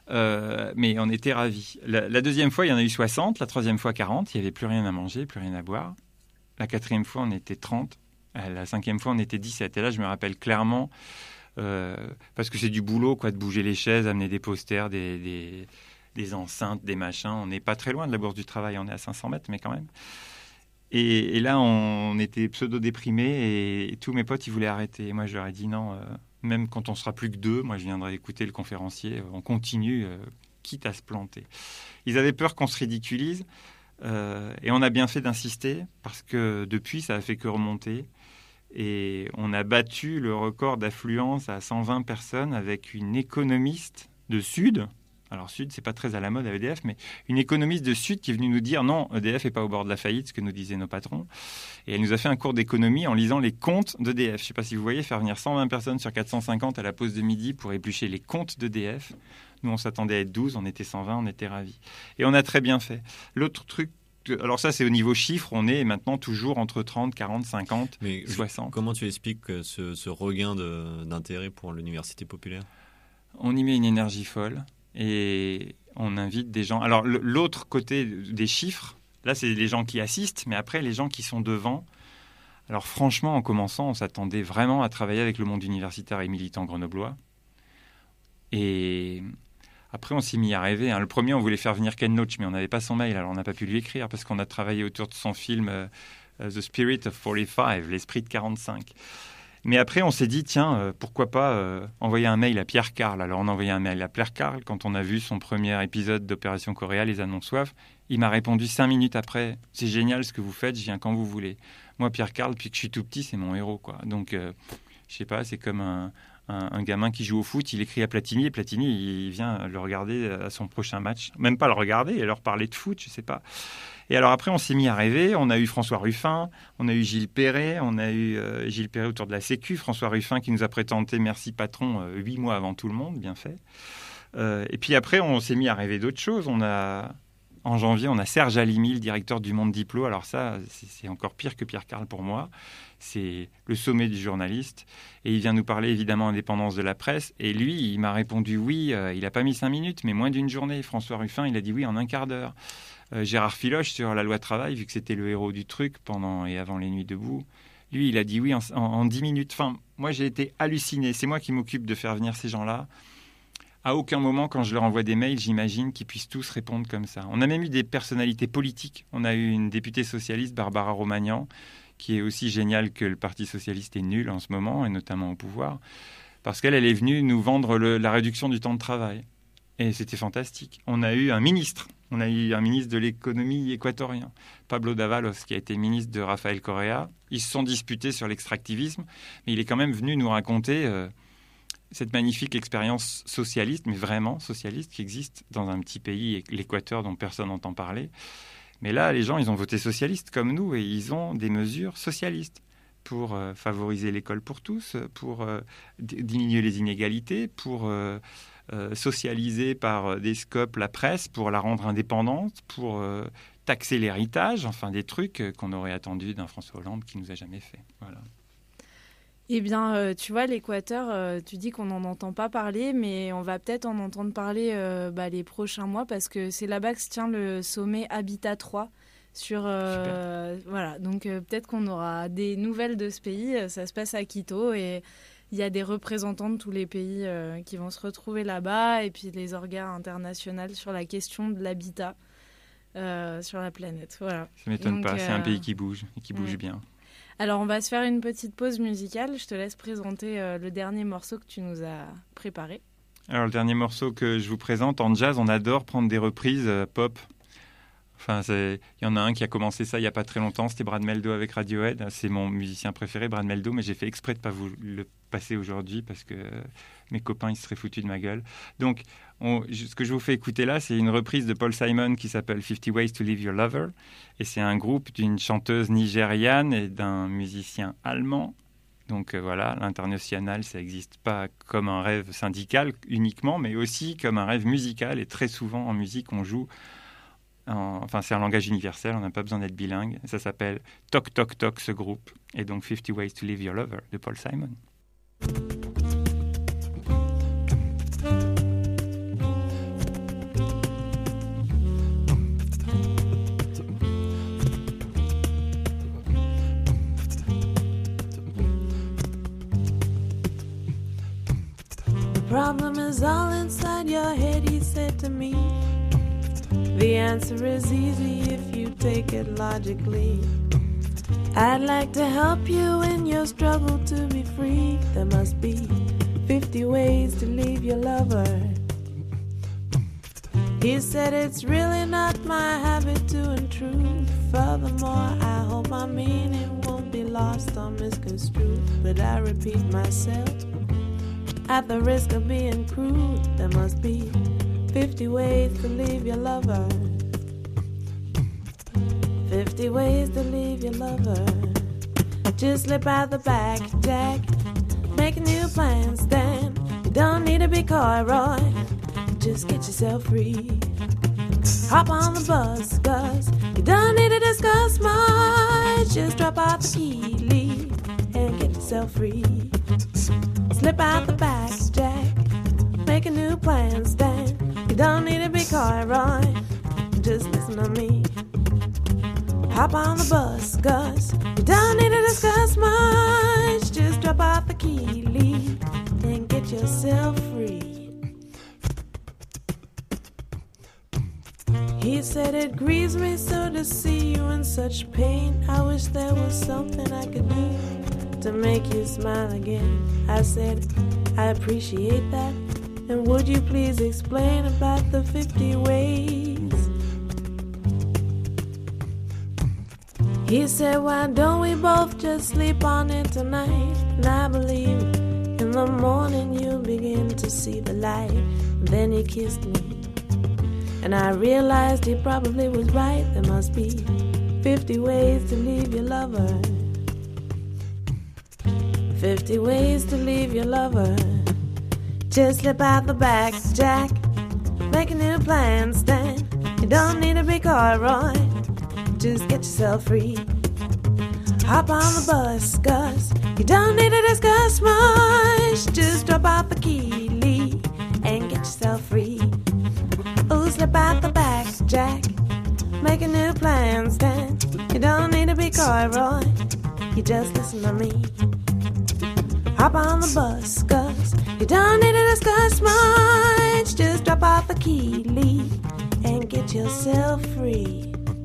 Euh, mais on était ravis. La, la deuxième fois, il y en a eu soixante. La troisième fois, quarante. Il n'y avait plus rien à manger, plus rien à boire. La quatrième fois, on était trente. La cinquième fois, on était dix-sept. Et là, je me rappelle clairement, euh, parce que c'est du boulot, quoi, de bouger les chaises, amener des posters, des, des, des enceintes, des machins. On n'est pas très loin de la Bourse du Travail. On est à cinq cents mètres, mais quand même. Et, et là, on, on était pseudo-déprimés et, et tous mes potes, ils voulaient arrêter. Et moi, je leur ai dit non... Euh, Même quand on sera plus que deux, moi je viendrai écouter le conférencier, on continue, euh, quitte à se planter. Ils avaient peur qu'on se ridiculise euh, et on a bien fait d'insister parce que depuis ça a fait que remonter et on a battu le record d'affluence à cent vingt personnes avec une économiste de Sud. Alors Sud, c'est pas très à la mode à E D F, mais une économiste de Sud qui est venue nous dire non, E D F n'est pas au bord de la faillite, ce que nous disaient nos patrons. Et elle nous a fait un cours d'économie en lisant les comptes d'E D F. Je ne sais pas si vous voyez, faire venir cent vingt personnes sur quatre cent cinquante à la pause de midi pour éplucher les comptes d'E D F. Nous, on s'attendait à être douze, on était cent vingt, on était ravis. Et on a très bien fait. L'autre truc, alors ça, c'est au niveau chiffre, on est maintenant toujours entre trente, quarante, cinquante, Mais soixante. Comment tu expliques ce, ce regain de, d'intérêt pour l'université populaire ? On y met une énergie folle. Et on invite des gens. Alors, l'autre côté des chiffres, là, c'est les gens qui assistent, mais après, les gens qui sont devant. Alors, franchement, en commençant, on s'attendait vraiment à travailler avec le monde universitaire et militant grenoblois. Et Après, on s'est mis à rêver. Hein. Le premier, on voulait faire venir Ken Loach, mais on n'avait pas son mail, alors on n'a pas pu lui écrire parce qu'on a travaillé autour de son film euh, The Spirit of quarante-cinq, l'esprit de quarante-cinq. Mais après, on s'est dit, tiens, euh, pourquoi pas euh, envoyer un mail à Pierre Carl. Alors, on a envoyé un mail à Pierre Carl quand on a vu son premier épisode d'Opération Coréa, Les Annonces Soif. Il m'a répondu cinq minutes après, c'est génial ce que vous faites, je viens quand vous voulez. Moi, Pierre Carl, depuis que je suis tout petit, c'est mon héros, quoi. Donc, euh, je sais pas, c'est comme un, un, un gamin qui joue au foot, il écrit à Platini, et Platini, il vient le regarder à son prochain match. Même pas le regarder, et leur parler de foot, je sais pas. Et alors après, on s'est mis à rêver. On a eu François Ruffin, on a eu Gilles Perret, on a eu euh, Gilles Perret autour de la Sécu, François Ruffin qui nous a présenté Merci Patron euh, huit mois avant tout le monde, bien fait. Euh, et puis après, on s'est mis à rêver d'autres choses. On a, en janvier, on a Serge Halimi, le directeur du Monde Diplo. Alors ça, c'est, c'est encore pire que Pierre Carl pour moi. C'est le sommet du journaliste. Et il vient nous parler évidemment indépendance de la presse. Et lui, il m'a répondu oui. Euh, il n'a pas mis cinq minutes, mais moins d'une journée. François Ruffin, il a dit oui en un quart d'heure. Euh, Gérard Filoche sur la loi travail, vu que c'était le héros du truc pendant et avant les nuits debout, lui, il a dit oui en, en, en dix minutes. Enfin, moi, j'ai été halluciné. C'est moi qui m'occupe de faire venir ces gens-là. À aucun moment, quand je leur envoie des mails, j'imagine qu'ils puissent tous répondre comme ça. On a même eu des personnalités politiques. On a eu une députée socialiste, Barbara Romagnan, qui est aussi géniale que le Parti socialiste est nul en ce moment, et notamment au pouvoir, parce qu'elle elle est venue nous vendre le, la réduction du temps de travail. Et c'était fantastique. On a eu un ministre. On a eu un ministre de l'économie équatorien, Pablo Dávalos, qui a été ministre de Rafael Correa. Ils se sont disputés sur l'extractivisme, mais il est quand même venu nous raconter euh, cette magnifique expérience socialiste, mais vraiment socialiste, qui existe dans un petit pays, l'Équateur, dont personne n'entend parler. Mais là, les gens, ils ont voté socialiste comme nous, et ils ont des mesures socialistes pour euh, favoriser l'école pour tous, pour euh, d- diminuer les inégalités, pour... Euh, Euh, socialiser par des scopes la presse pour la rendre indépendante, pour euh, taxer l'héritage, enfin des trucs qu'on aurait attendu d'un François Hollande qui nous a jamais fait. Voilà. Eh bien, euh, tu vois, l'Équateur, euh, tu dis qu'on n'en entend pas parler, mais on va peut-être en entendre parler euh, bah, les prochains mois parce que c'est là-bas que se tient le sommet Habitat trois. Sur, euh, voilà, donc euh, peut-être qu'on aura des nouvelles de ce pays. Ça se passe à Quito et il y a des représentants de tous les pays euh, qui vont se retrouver là-bas et puis les organes internationaux sur la question de l'habitat euh, sur la planète. Voilà. Ça ne m'étonne donc, pas, euh, c'est un pays qui bouge et qui bouge ouais. bien. Alors, on va se faire une petite pause musicale. Je te laisse présenter euh, le dernier morceau que tu nous as préparé. Alors, le dernier morceau que je vous présente, en jazz, on adore prendre des reprises euh, pop. Enfin, il y en a un qui a commencé ça il n'y a pas très longtemps, c'était Brad Meldo avec Radiohead. C'est mon musicien préféré, Brad Meldo, mais j'ai fait exprès de ne pas vous le passer aujourd'hui parce que euh, mes copains ils seraient foutus de ma gueule. Donc, on, ce que je vous fais écouter là, c'est une reprise de Paul Simon qui s'appelle fifty ways to Leave Your Lover. Et c'est un groupe d'une chanteuse nigériane et d'un musicien allemand. Donc euh, voilà, l'international, ça n'existe pas comme un rêve syndical uniquement, mais aussi comme un rêve musical. Et très souvent en musique, on joue... Enfin, c'est un langage universel, on n'a pas besoin d'être bilingue. Ça s'appelle Toc Toc Toc, ce groupe. Et donc fifty ways to Leave Your Lover de Paul Simon. The problem is all inside your head, he said to me. The answer is easy if you take it logically. I'd like to help you in your struggle to be free. There must be fifty ways to leave your lover. He said it's really not my habit to intrude. Furthermore, I hope my meaning won't be lost or misconstrued. But I repeat myself, at the risk of being crude, there must be fifty ways to leave your lover. Fifty ways to leave your lover. Just slip out the back, Jack. Make a new plan, Stan. You don't need to be coy, Roy. Just get yourself free. Hop on the bus, Gus. You don't need to discuss much. Just drop out the key, leave, and get yourself free. Slip out the back, Jack. Make a new plan, Stan. You don't need to be coy, Roy. Just listen to me. Hop on the bus, Gus. You don't need to discuss much. Just drop off the key, leave, and get yourself free. He said, it grieves me so to see you in such pain. I wish there was something I could do to make you smile again. I said, I appreciate that. And would you please explain about the fifty ways? He said, why don't we both just sleep on it tonight? And I believe in the morning you'll begin to see the light. And then he kissed me, and I realized he probably was right. There must be fifty ways to leave your lover. Fifty ways to leave your lover. Just slip out the back, Jack. Make a new plan, Stan. You don't need to be coy, Roy. Just get yourself free. Hop on the bus, Gus. You don't need to discuss much. Just drop off the key, Lee, and get yourself free. Oh, slip out the back, Jack. Make a new plan, Stan. You don't need to be coy, Roy. You just listen to me. Hop on the bus, Gus. You don't need to discuss much. Just drop off the key, Lee, and get yourself free.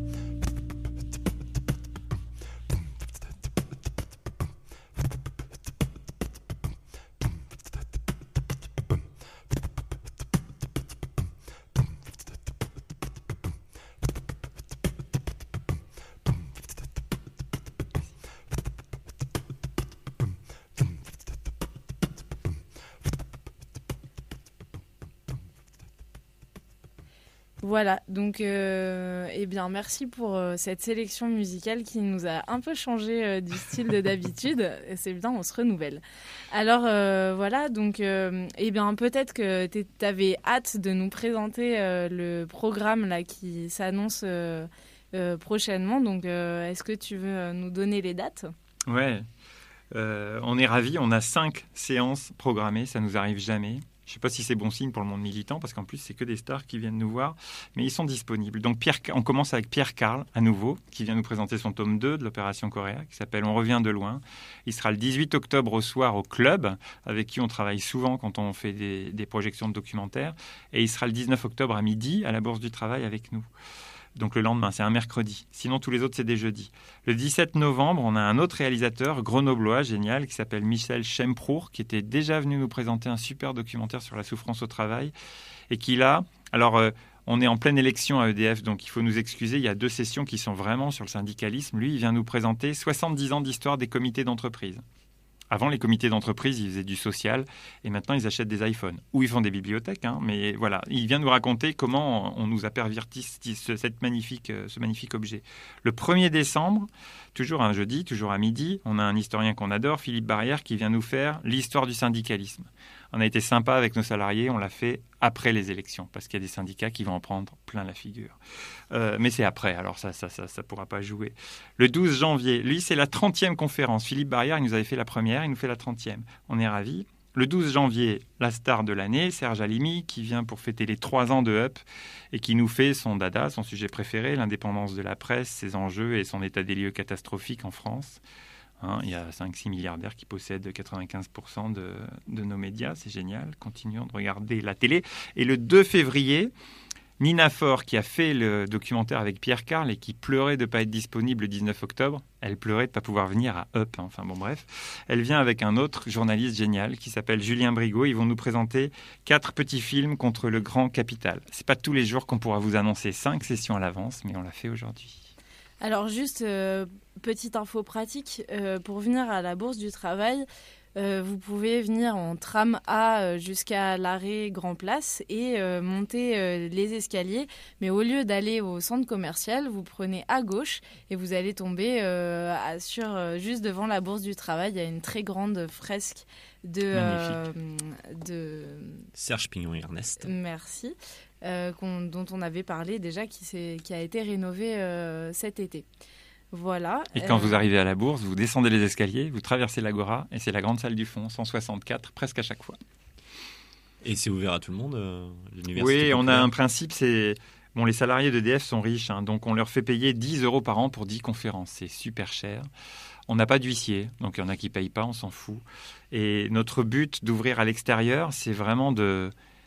Voilà, donc euh, eh bien, merci pour euh, cette sélection musicale qui nous a un peu changé euh, du style de d'habitude. C'est bien, on se renouvelle. Alors euh, voilà, donc euh, eh bien, peut-être que tu avais hâte de nous présenter euh, le programme là, qui s'annonce euh, euh, prochainement. Donc euh, est-ce que tu veux nous donner les dates ? Ouais, euh, on est ravis, on a cinq séances programmées, ça nous arrive jamais. Je ne sais pas si c'est bon signe pour le monde militant, parce qu'en plus, c'est que des stars qui viennent nous voir, mais ils sont disponibles. Donc, Pierre, on commence avec Pierre Karl, à nouveau, qui vient nous présenter son tome deux de l'Opération Coréa, qui s'appelle « On revient de loin ». Il sera le dix-huit octobre au soir au Club, avec qui on travaille souvent quand on fait des, des projections de documentaires. Et il sera le dix-neuf octobre à midi, à la Bourse du Travail, avec nous. Donc le lendemain, c'est un mercredi. Sinon, tous les autres, c'est des jeudis. Le dix-sept novembre, on a un autre réalisateur grenoblois, génial, qui s'appelle Michel Schemprour, qui était déjà venu nous présenter un super documentaire sur la souffrance au travail. Et qui là, alors euh, on est en pleine élection à E D F, donc il faut nous excuser, il y a deux sessions qui sont vraiment sur le syndicalisme. Lui, il vient nous présenter soixante-dix ans d'histoire des comités d'entreprise. Avant, les comités d'entreprise, ils faisaient du social et maintenant, ils achètent des iPhones. Ou ils font des bibliothèques, hein, mais voilà. Il vient nous raconter comment on nous a perverti ce, cette magnifique, ce magnifique objet. Le premier décembre, toujours un jeudi, toujours à midi, on a un historien qu'on adore, Philippe Barrière, qui vient nous faire l'histoire du syndicalisme. On a été sympa avec nos salariés, on l'a fait après les élections, parce qu'il y a des syndicats qui vont en prendre plein la figure. Euh, mais c'est après, alors ça ça, ça, ça pourra pas jouer. Le douze janvier, lui, c'est la trentième conférence. Philippe Barrière, il nous avait fait la première, il nous fait la trentième. On est ravis. Le douze janvier, la star de l'année, Serge Halimi, qui vient pour fêter les trois ans de Up et qui nous fait son dada, son sujet préféré, l'indépendance de la presse, ses enjeux et son état des lieux catastrophique en France. Hein, il y a cinq six milliardaires qui possèdent quatre-vingt-quinze pour cent de, de nos médias. C'est génial. Continuons de regarder la télé. Et le deux février, Nina Faure, qui a fait le documentaire avec Pierre Karl et qui pleurait de ne pas être disponible le dix-neuf octobre, elle pleurait de ne pas pouvoir venir à Up. Hein. Enfin bon, bref. Elle vient avec un autre journaliste génial qui s'appelle Julien Brigaud. Ils vont nous présenter quatre petits films contre le grand capital. Ce n'est pas tous les jours qu'on pourra vous annoncer cinq sessions à l'avance, mais on l'a fait aujourd'hui. Alors juste, euh, petite info pratique, euh, pour venir à la Bourse du Travail, euh, vous pouvez venir en tram A euh, jusqu'à l'arrêt Grand Place et euh, monter euh, les escaliers. Mais au lieu d'aller au centre commercial, vous prenez à gauche et vous allez tomber euh, à, sur, euh, juste devant la Bourse du Travail. Il y a une très grande fresque de... Euh, de... Serge Pignon-Ernest. Merci. Euh, qu'on, dont on avait parlé déjà, qui, s'est, qui a été rénové euh, cet été. Voilà. Et quand euh... vous arrivez à la Bourse, vous descendez les escaliers, vous traversez l'Agora, et c'est la grande salle du fond, cent soixante-quatre, presque à chaque fois. Et c'est ouvert à tout le monde, euh, l'université Oui, populaire. On a un principe, c'est... Bon, les salariés d'E D F sont riches, hein, donc on leur fait payer dix euros par an pour dix conférences. C'est super cher. On n'a pas d'huissier, donc il y en a qui ne payent pas, on s'en fout. Et notre but d'ouvrir à l'extérieur, c'est vraiment de...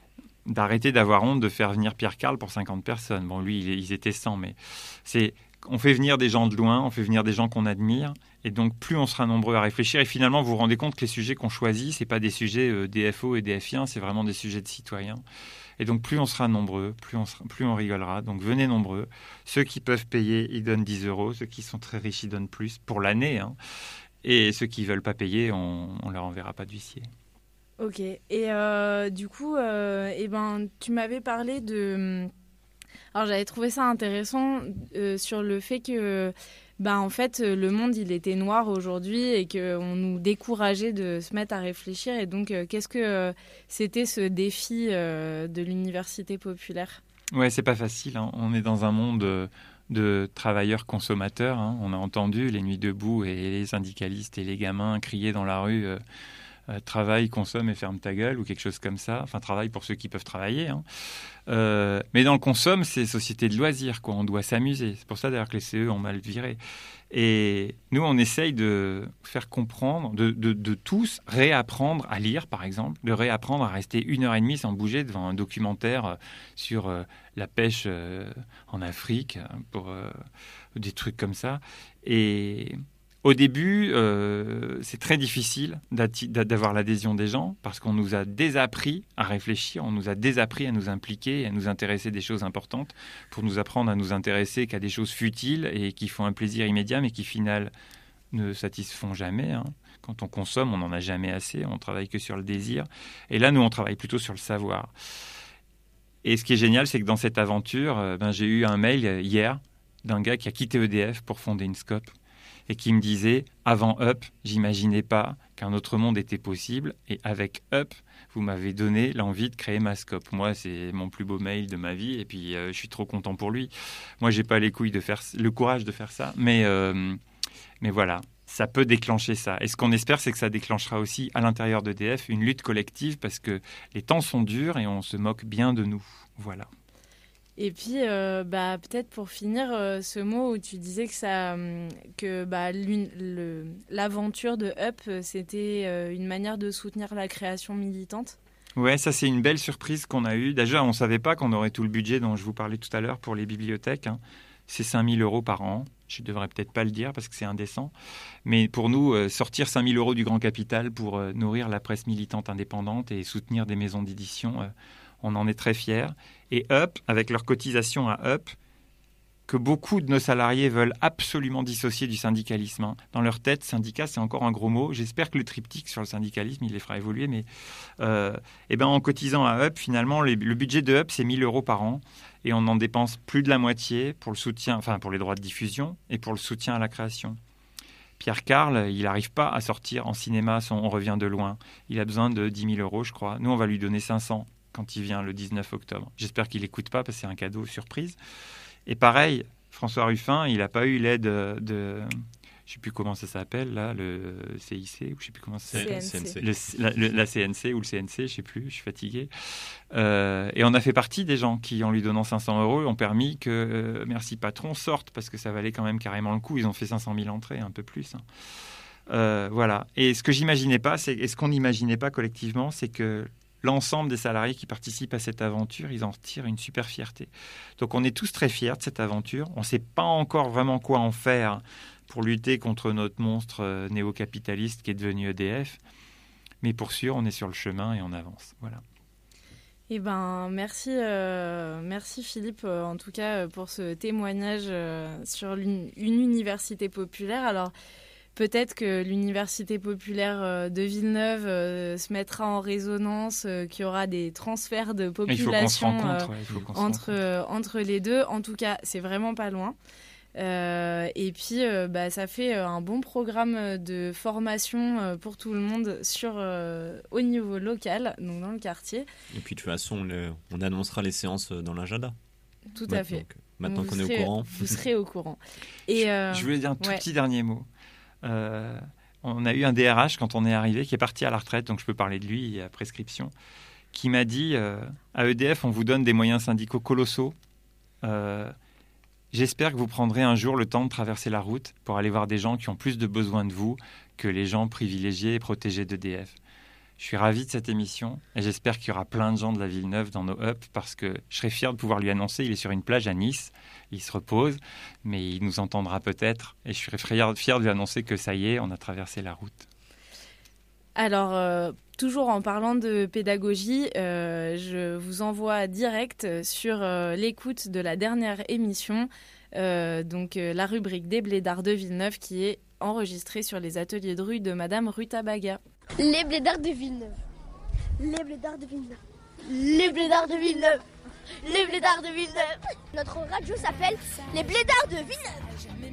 d'arrêter d'avoir honte de faire venir Pierre Carl pour cinquante personnes. Bon, lui, ils étaient cent, mais c'est, on fait venir des gens de loin, on fait venir des gens qu'on admire, et donc plus on sera nombreux à réfléchir, et finalement vous vous rendez compte que les sujets qu'on choisit, c'est pas des sujets euh, D F O et D F I un, c'est vraiment des sujets de citoyens. Et donc plus on sera nombreux, plus on, sera, plus on rigolera. Donc venez nombreux. Ceux qui peuvent payer, ils donnent dix euros. Ceux qui sont très riches, ils donnent plus pour l'année. Hein. Et ceux qui ne veulent pas payer, on ne leur enverra pas d'huissier. Ok. Et euh, du coup, euh, eh ben, tu m'avais parlé de... Alors j'avais trouvé ça intéressant euh, sur le fait que... Bah, en fait, le monde, il était noir aujourd'hui et qu'on nous décourageait de se mettre à réfléchir. Et donc, euh, qu'est-ce que euh, c'était ce défi euh, de l'université populaire ? Ouais, c'est pas facile. Hein. On est dans un monde de, de travailleurs consommateurs. Hein. On a entendu les nuits debout et les syndicalistes et les gamins crier dans la rue euh, euh, « Travaille, consomme et ferme ta gueule » ou quelque chose comme ça. Enfin, travail pour ceux qui peuvent travailler. Hein. Euh, mais dans le consomme, c'est société de loisirs, quoi. On doit s'amuser. C'est pour ça d'ailleurs que les C E ont mal viré. Et nous, on essaye de faire comprendre, de, de, de tous réapprendre à lire, par exemple, de réapprendre à rester une heure et demie sans bouger devant un documentaire sur euh, la pêche euh, en Afrique, pour euh, des trucs comme ça. Et au début, euh, c'est très difficile d'avoir l'adhésion des gens parce qu'on nous a désappris à réfléchir, on nous a désappris à nous impliquer, à nous intéresser des choses importantes pour nous apprendre à nous intéresser qu'à des choses futiles et qui font un plaisir immédiat mais qui, final, ne satisfont jamais. Hein. Quand on consomme, on n'en a jamais assez, on travaille que sur le désir. Et là, nous, on travaille plutôt sur le savoir. Et ce qui est génial, c'est que dans cette aventure, euh, ben, j'ai eu un mail hier d'un gars qui a quitté E D F pour fonder une Scope. Et qui me disait, avant Up, j'imaginais pas qu'un autre monde était possible. Et avec Up, vous m'avez donné l'envie de créer ma Scope. Moi, c'est mon plus beau mail de ma vie. Et puis, euh, je suis trop content pour lui. Moi, j'ai pas les couilles de faire, le courage de faire ça. Mais, euh, mais voilà, ça peut déclencher ça. Et ce qu'on espère, c'est que ça déclenchera aussi, à l'intérieur d'E D F, une lutte collective parce que les temps sont durs et on se moque bien de nous. Voilà. Et puis, euh, bah, peut-être pour finir, euh, ce mot où tu disais que, ça, que bah, le, l'aventure de Up, c'était euh, une manière de soutenir la création militante. Ouais, ça c'est une belle surprise qu'on a eue. Déjà, on ne savait pas qu'on aurait tout le budget dont je vous parlais tout à l'heure pour les bibliothèques. Hein. C'est cinq mille euros par an. Je ne devrais peut-être pas le dire parce que c'est indécent. Mais pour nous, euh, sortir cinq mille euros du grand capital pour euh, nourrir la presse militante indépendante et soutenir des maisons d'édition, euh, on en est très fiers. Et Up, avec leur cotisation à Up, que beaucoup de nos salariés veulent absolument dissocier du syndicalisme. Hein. Dans leur tête, syndicat, c'est encore un gros mot. J'espère que le triptyque sur le syndicalisme, il les fera évoluer. Mais euh, eh ben, en cotisant à Up, finalement, les, le budget de Up, c'est mille euros par an. Et on en dépense plus de la moitié pour le soutien, enfin pour les droits de diffusion et pour le soutien à la création. Pierre Carl, il n'arrive pas à sortir en cinéma son On revient de loin. Il a besoin de dix mille euros, je crois. Nous, on va lui donner cinq cents quand il vient le dix-neuf octobre. J'espère qu'il n'écoute pas parce que c'est un cadeau surprise. Et pareil, François Ruffin, il n'a pas eu l'aide de, de je ne sais plus comment ça s'appelle, là, le C I C, ou je ne sais plus comment ça s'appelle. C N C. Le, la, le, la C N C ou le C N C, je ne sais plus, je suis fatigué. Euh, et on a fait partie des gens qui, en lui donnant cinq cents euros, ont permis que euh, Merci Patron sorte, parce que ça valait quand même carrément le coup. Ils ont fait cinq cent mille entrées, un peu plus. Hein. Euh, voilà. Et ce que j'imaginais pas, c'est, et ce qu'on n'imaginait pas collectivement, c'est que l'ensemble des salariés qui participent à cette aventure, ils en retirent une super fierté. Donc on est tous très fiers de cette aventure. On ne sait pas encore vraiment quoi en faire pour lutter contre notre monstre néo-capitaliste qui est devenu E D F. Mais pour sûr, on est sur le chemin et on avance. Voilà. Eh ben, merci, euh, merci Philippe, euh, en tout cas, pour ce témoignage euh, sur une, une université populaire. Alors, peut-être que l'université populaire de Villeneuve euh, se mettra en résonance, euh, qu'il y aura des transferts de population euh, ouais, entre, euh, entre les deux. En tout cas, c'est vraiment pas loin. Euh, et puis, euh, bah, ça fait un bon programme de formation euh, pour tout le monde sur, euh, au niveau local, donc dans le quartier. Et puis, de toute façon, le, on annoncera les séances dans l'agenda. Tout maintenant, à fait. Donc, maintenant qu'on serez, est au courant. Vous serez au courant. Et, euh, je voulais dire un tout ouais. petit dernier mot. Euh, on a eu un D R H quand on est arrivé qui est parti à la retraite, donc je peux parler de lui à prescription, qui m'a dit euh, à E D F on vous donne des moyens syndicaux colossaux, euh, j'espère que vous prendrez un jour le temps de traverser la route pour aller voir des gens qui ont plus de besoin de vous que les gens privilégiés et protégés d'E D F. Je suis ravi de cette émission et j'espère qu'il y aura plein de gens de la Villeneuve dans nos hubs parce que je serais fier de pouvoir lui annoncer, il est sur une plage à Nice, il se repose, mais il nous entendra peut-être et je serais fier, fier de lui annoncer que ça y est, on a traversé la route. Alors, euh, toujours en parlant de pédagogie, euh, je vous envoie direct sur euh, l'écoute de la dernière émission, euh, donc euh, la rubrique des blédards de Villeneuve qui est enregistrée sur les ateliers de rue de Madame Rutabaga. Les blédards de Villeneuve. Les blédards de Villeneuve. Les blédards de Villeneuve. Les blédards de Villeneuve. Notre radio s'appelle Les blédards de Villeneuve.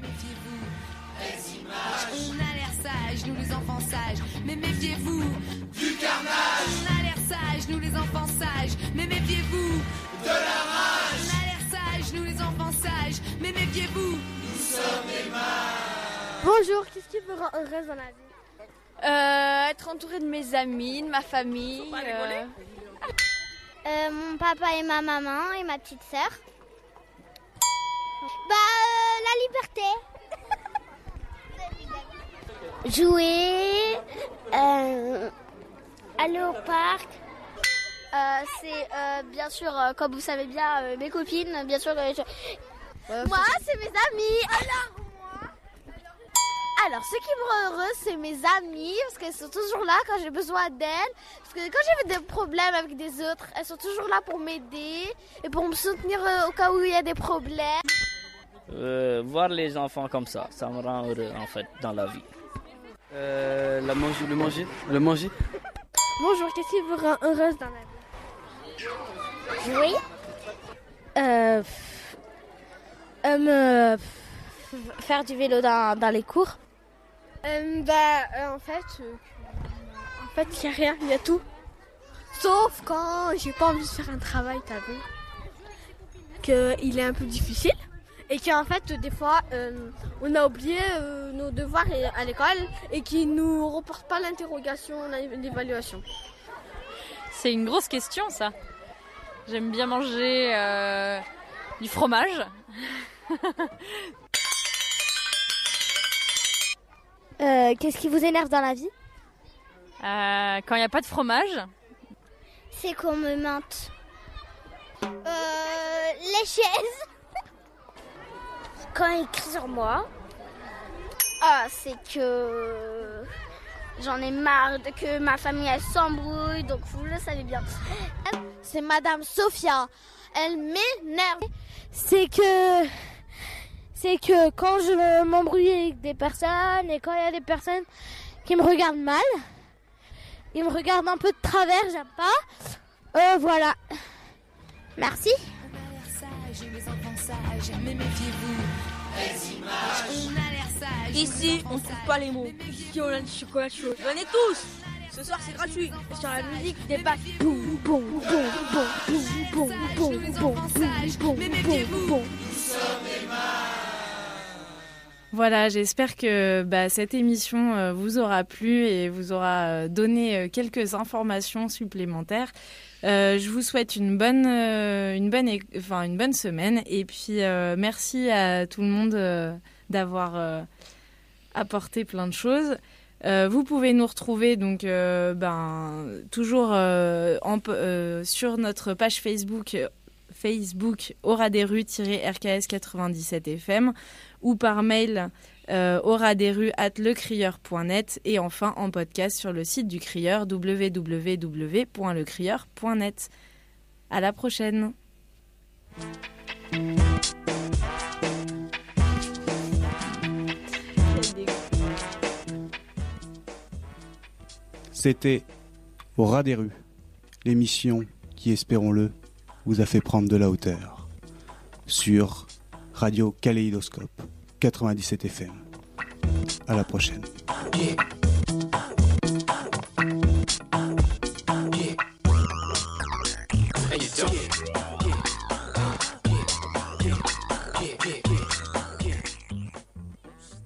On a l'air sage, nous les enfants sages, mais méfiez-vous du carnage. On a l'air sage, nous les enfants sages, mais méfiez-vous de la rage. On a l'air sage, nous les enfants sages, mais méfiez-vous, nous sommes des mages. Bonjour, qu'est-ce qui me rend heureuse dans la vie? Euh, être entourée de mes amis, de ma famille. Euh... Euh, mon papa et ma maman et ma petite sœur. Bah, euh, la liberté. Jouer, euh, aller au parc. Euh, c'est euh, bien sûr, euh, comme vous savez bien, euh, mes copines, bien sûr. Euh, je... euh, Moi, c'est mes amis. Alors. Alors, ce qui me rend heureuse, c'est mes amies, parce qu'elles sont toujours là quand j'ai besoin d'elles. Parce que quand j'ai des problèmes avec des autres, elles sont toujours là pour m'aider et pour me soutenir au cas où il y a des problèmes. Euh, voir les enfants comme ça, ça me rend heureux en fait dans la vie. Euh, la manger, le manger, le manger. Bonjour, qu'est-ce qui vous rend heureuse dans la vie? Jouer. Euh, euh, me faire du vélo dans, dans les cours. Euh, bah, euh, en fait, euh, en fait, il n'y a rien, il y a tout. Sauf quand j'ai pas envie de faire un travail, t'as vu, qu'il est un peu difficile et qu'en fait, des fois, euh, on a oublié euh, nos devoirs à l'école et qu'ils nous reportent pas l'interrogation, l'évaluation. C'est une grosse question, ça. J'aime bien manger euh, du fromage. Euh, qu'est-ce qui vous énerve dans la vie? euh, Quand il n'y a pas de fromage. C'est qu'on me mente. Euh, les chaises. Quand il crie sur moi. Ah, c'est que j'en ai marre de que ma famille elle s'embrouille, donc vous le savez bien. C'est Madame Sophia. Elle m'énerve. C'est que... C'est que quand je m'embrouille avec des personnes et quand il y a des personnes qui me regardent mal, ils me regardent un peu de travers, j'aime pas. Euh, voilà. Merci. Ici, on ne trouve pas les mots. Ici, on a du chocolat chaud. Venez tous. Ce soir, c'est gratuit. Sur la musique, des basses. Boum, boum, boum, boum, boum, boum, boum, boum, boum, boum, boum. Voilà, j'espère que bah, cette émission euh, vous aura plu et vous aura euh, donné euh, quelques informations supplémentaires. Euh, je vous souhaite une bonne, euh, une bonne, enfin une bonne semaine et puis euh, merci à tout le monde euh, d'avoir euh, apporté plein de choses. Euh, vous pouvez nous retrouver donc euh, ben toujours euh, en, euh, sur notre page Facebook. Facebook aura des rues R K S quatre-vingt-dix-sept F M ou par mail euh, aura des rues arobase lecrieur point net et enfin en podcast sur le site du Crieur w w w point le crieur point net. À la prochaine. C'était Aura des rues, l'émission qui, espérons-le, vous a fait prendre de la hauteur sur Radio Kaléidoscope quatre-vingt-dix-sept F M. À la prochaine. Yeah.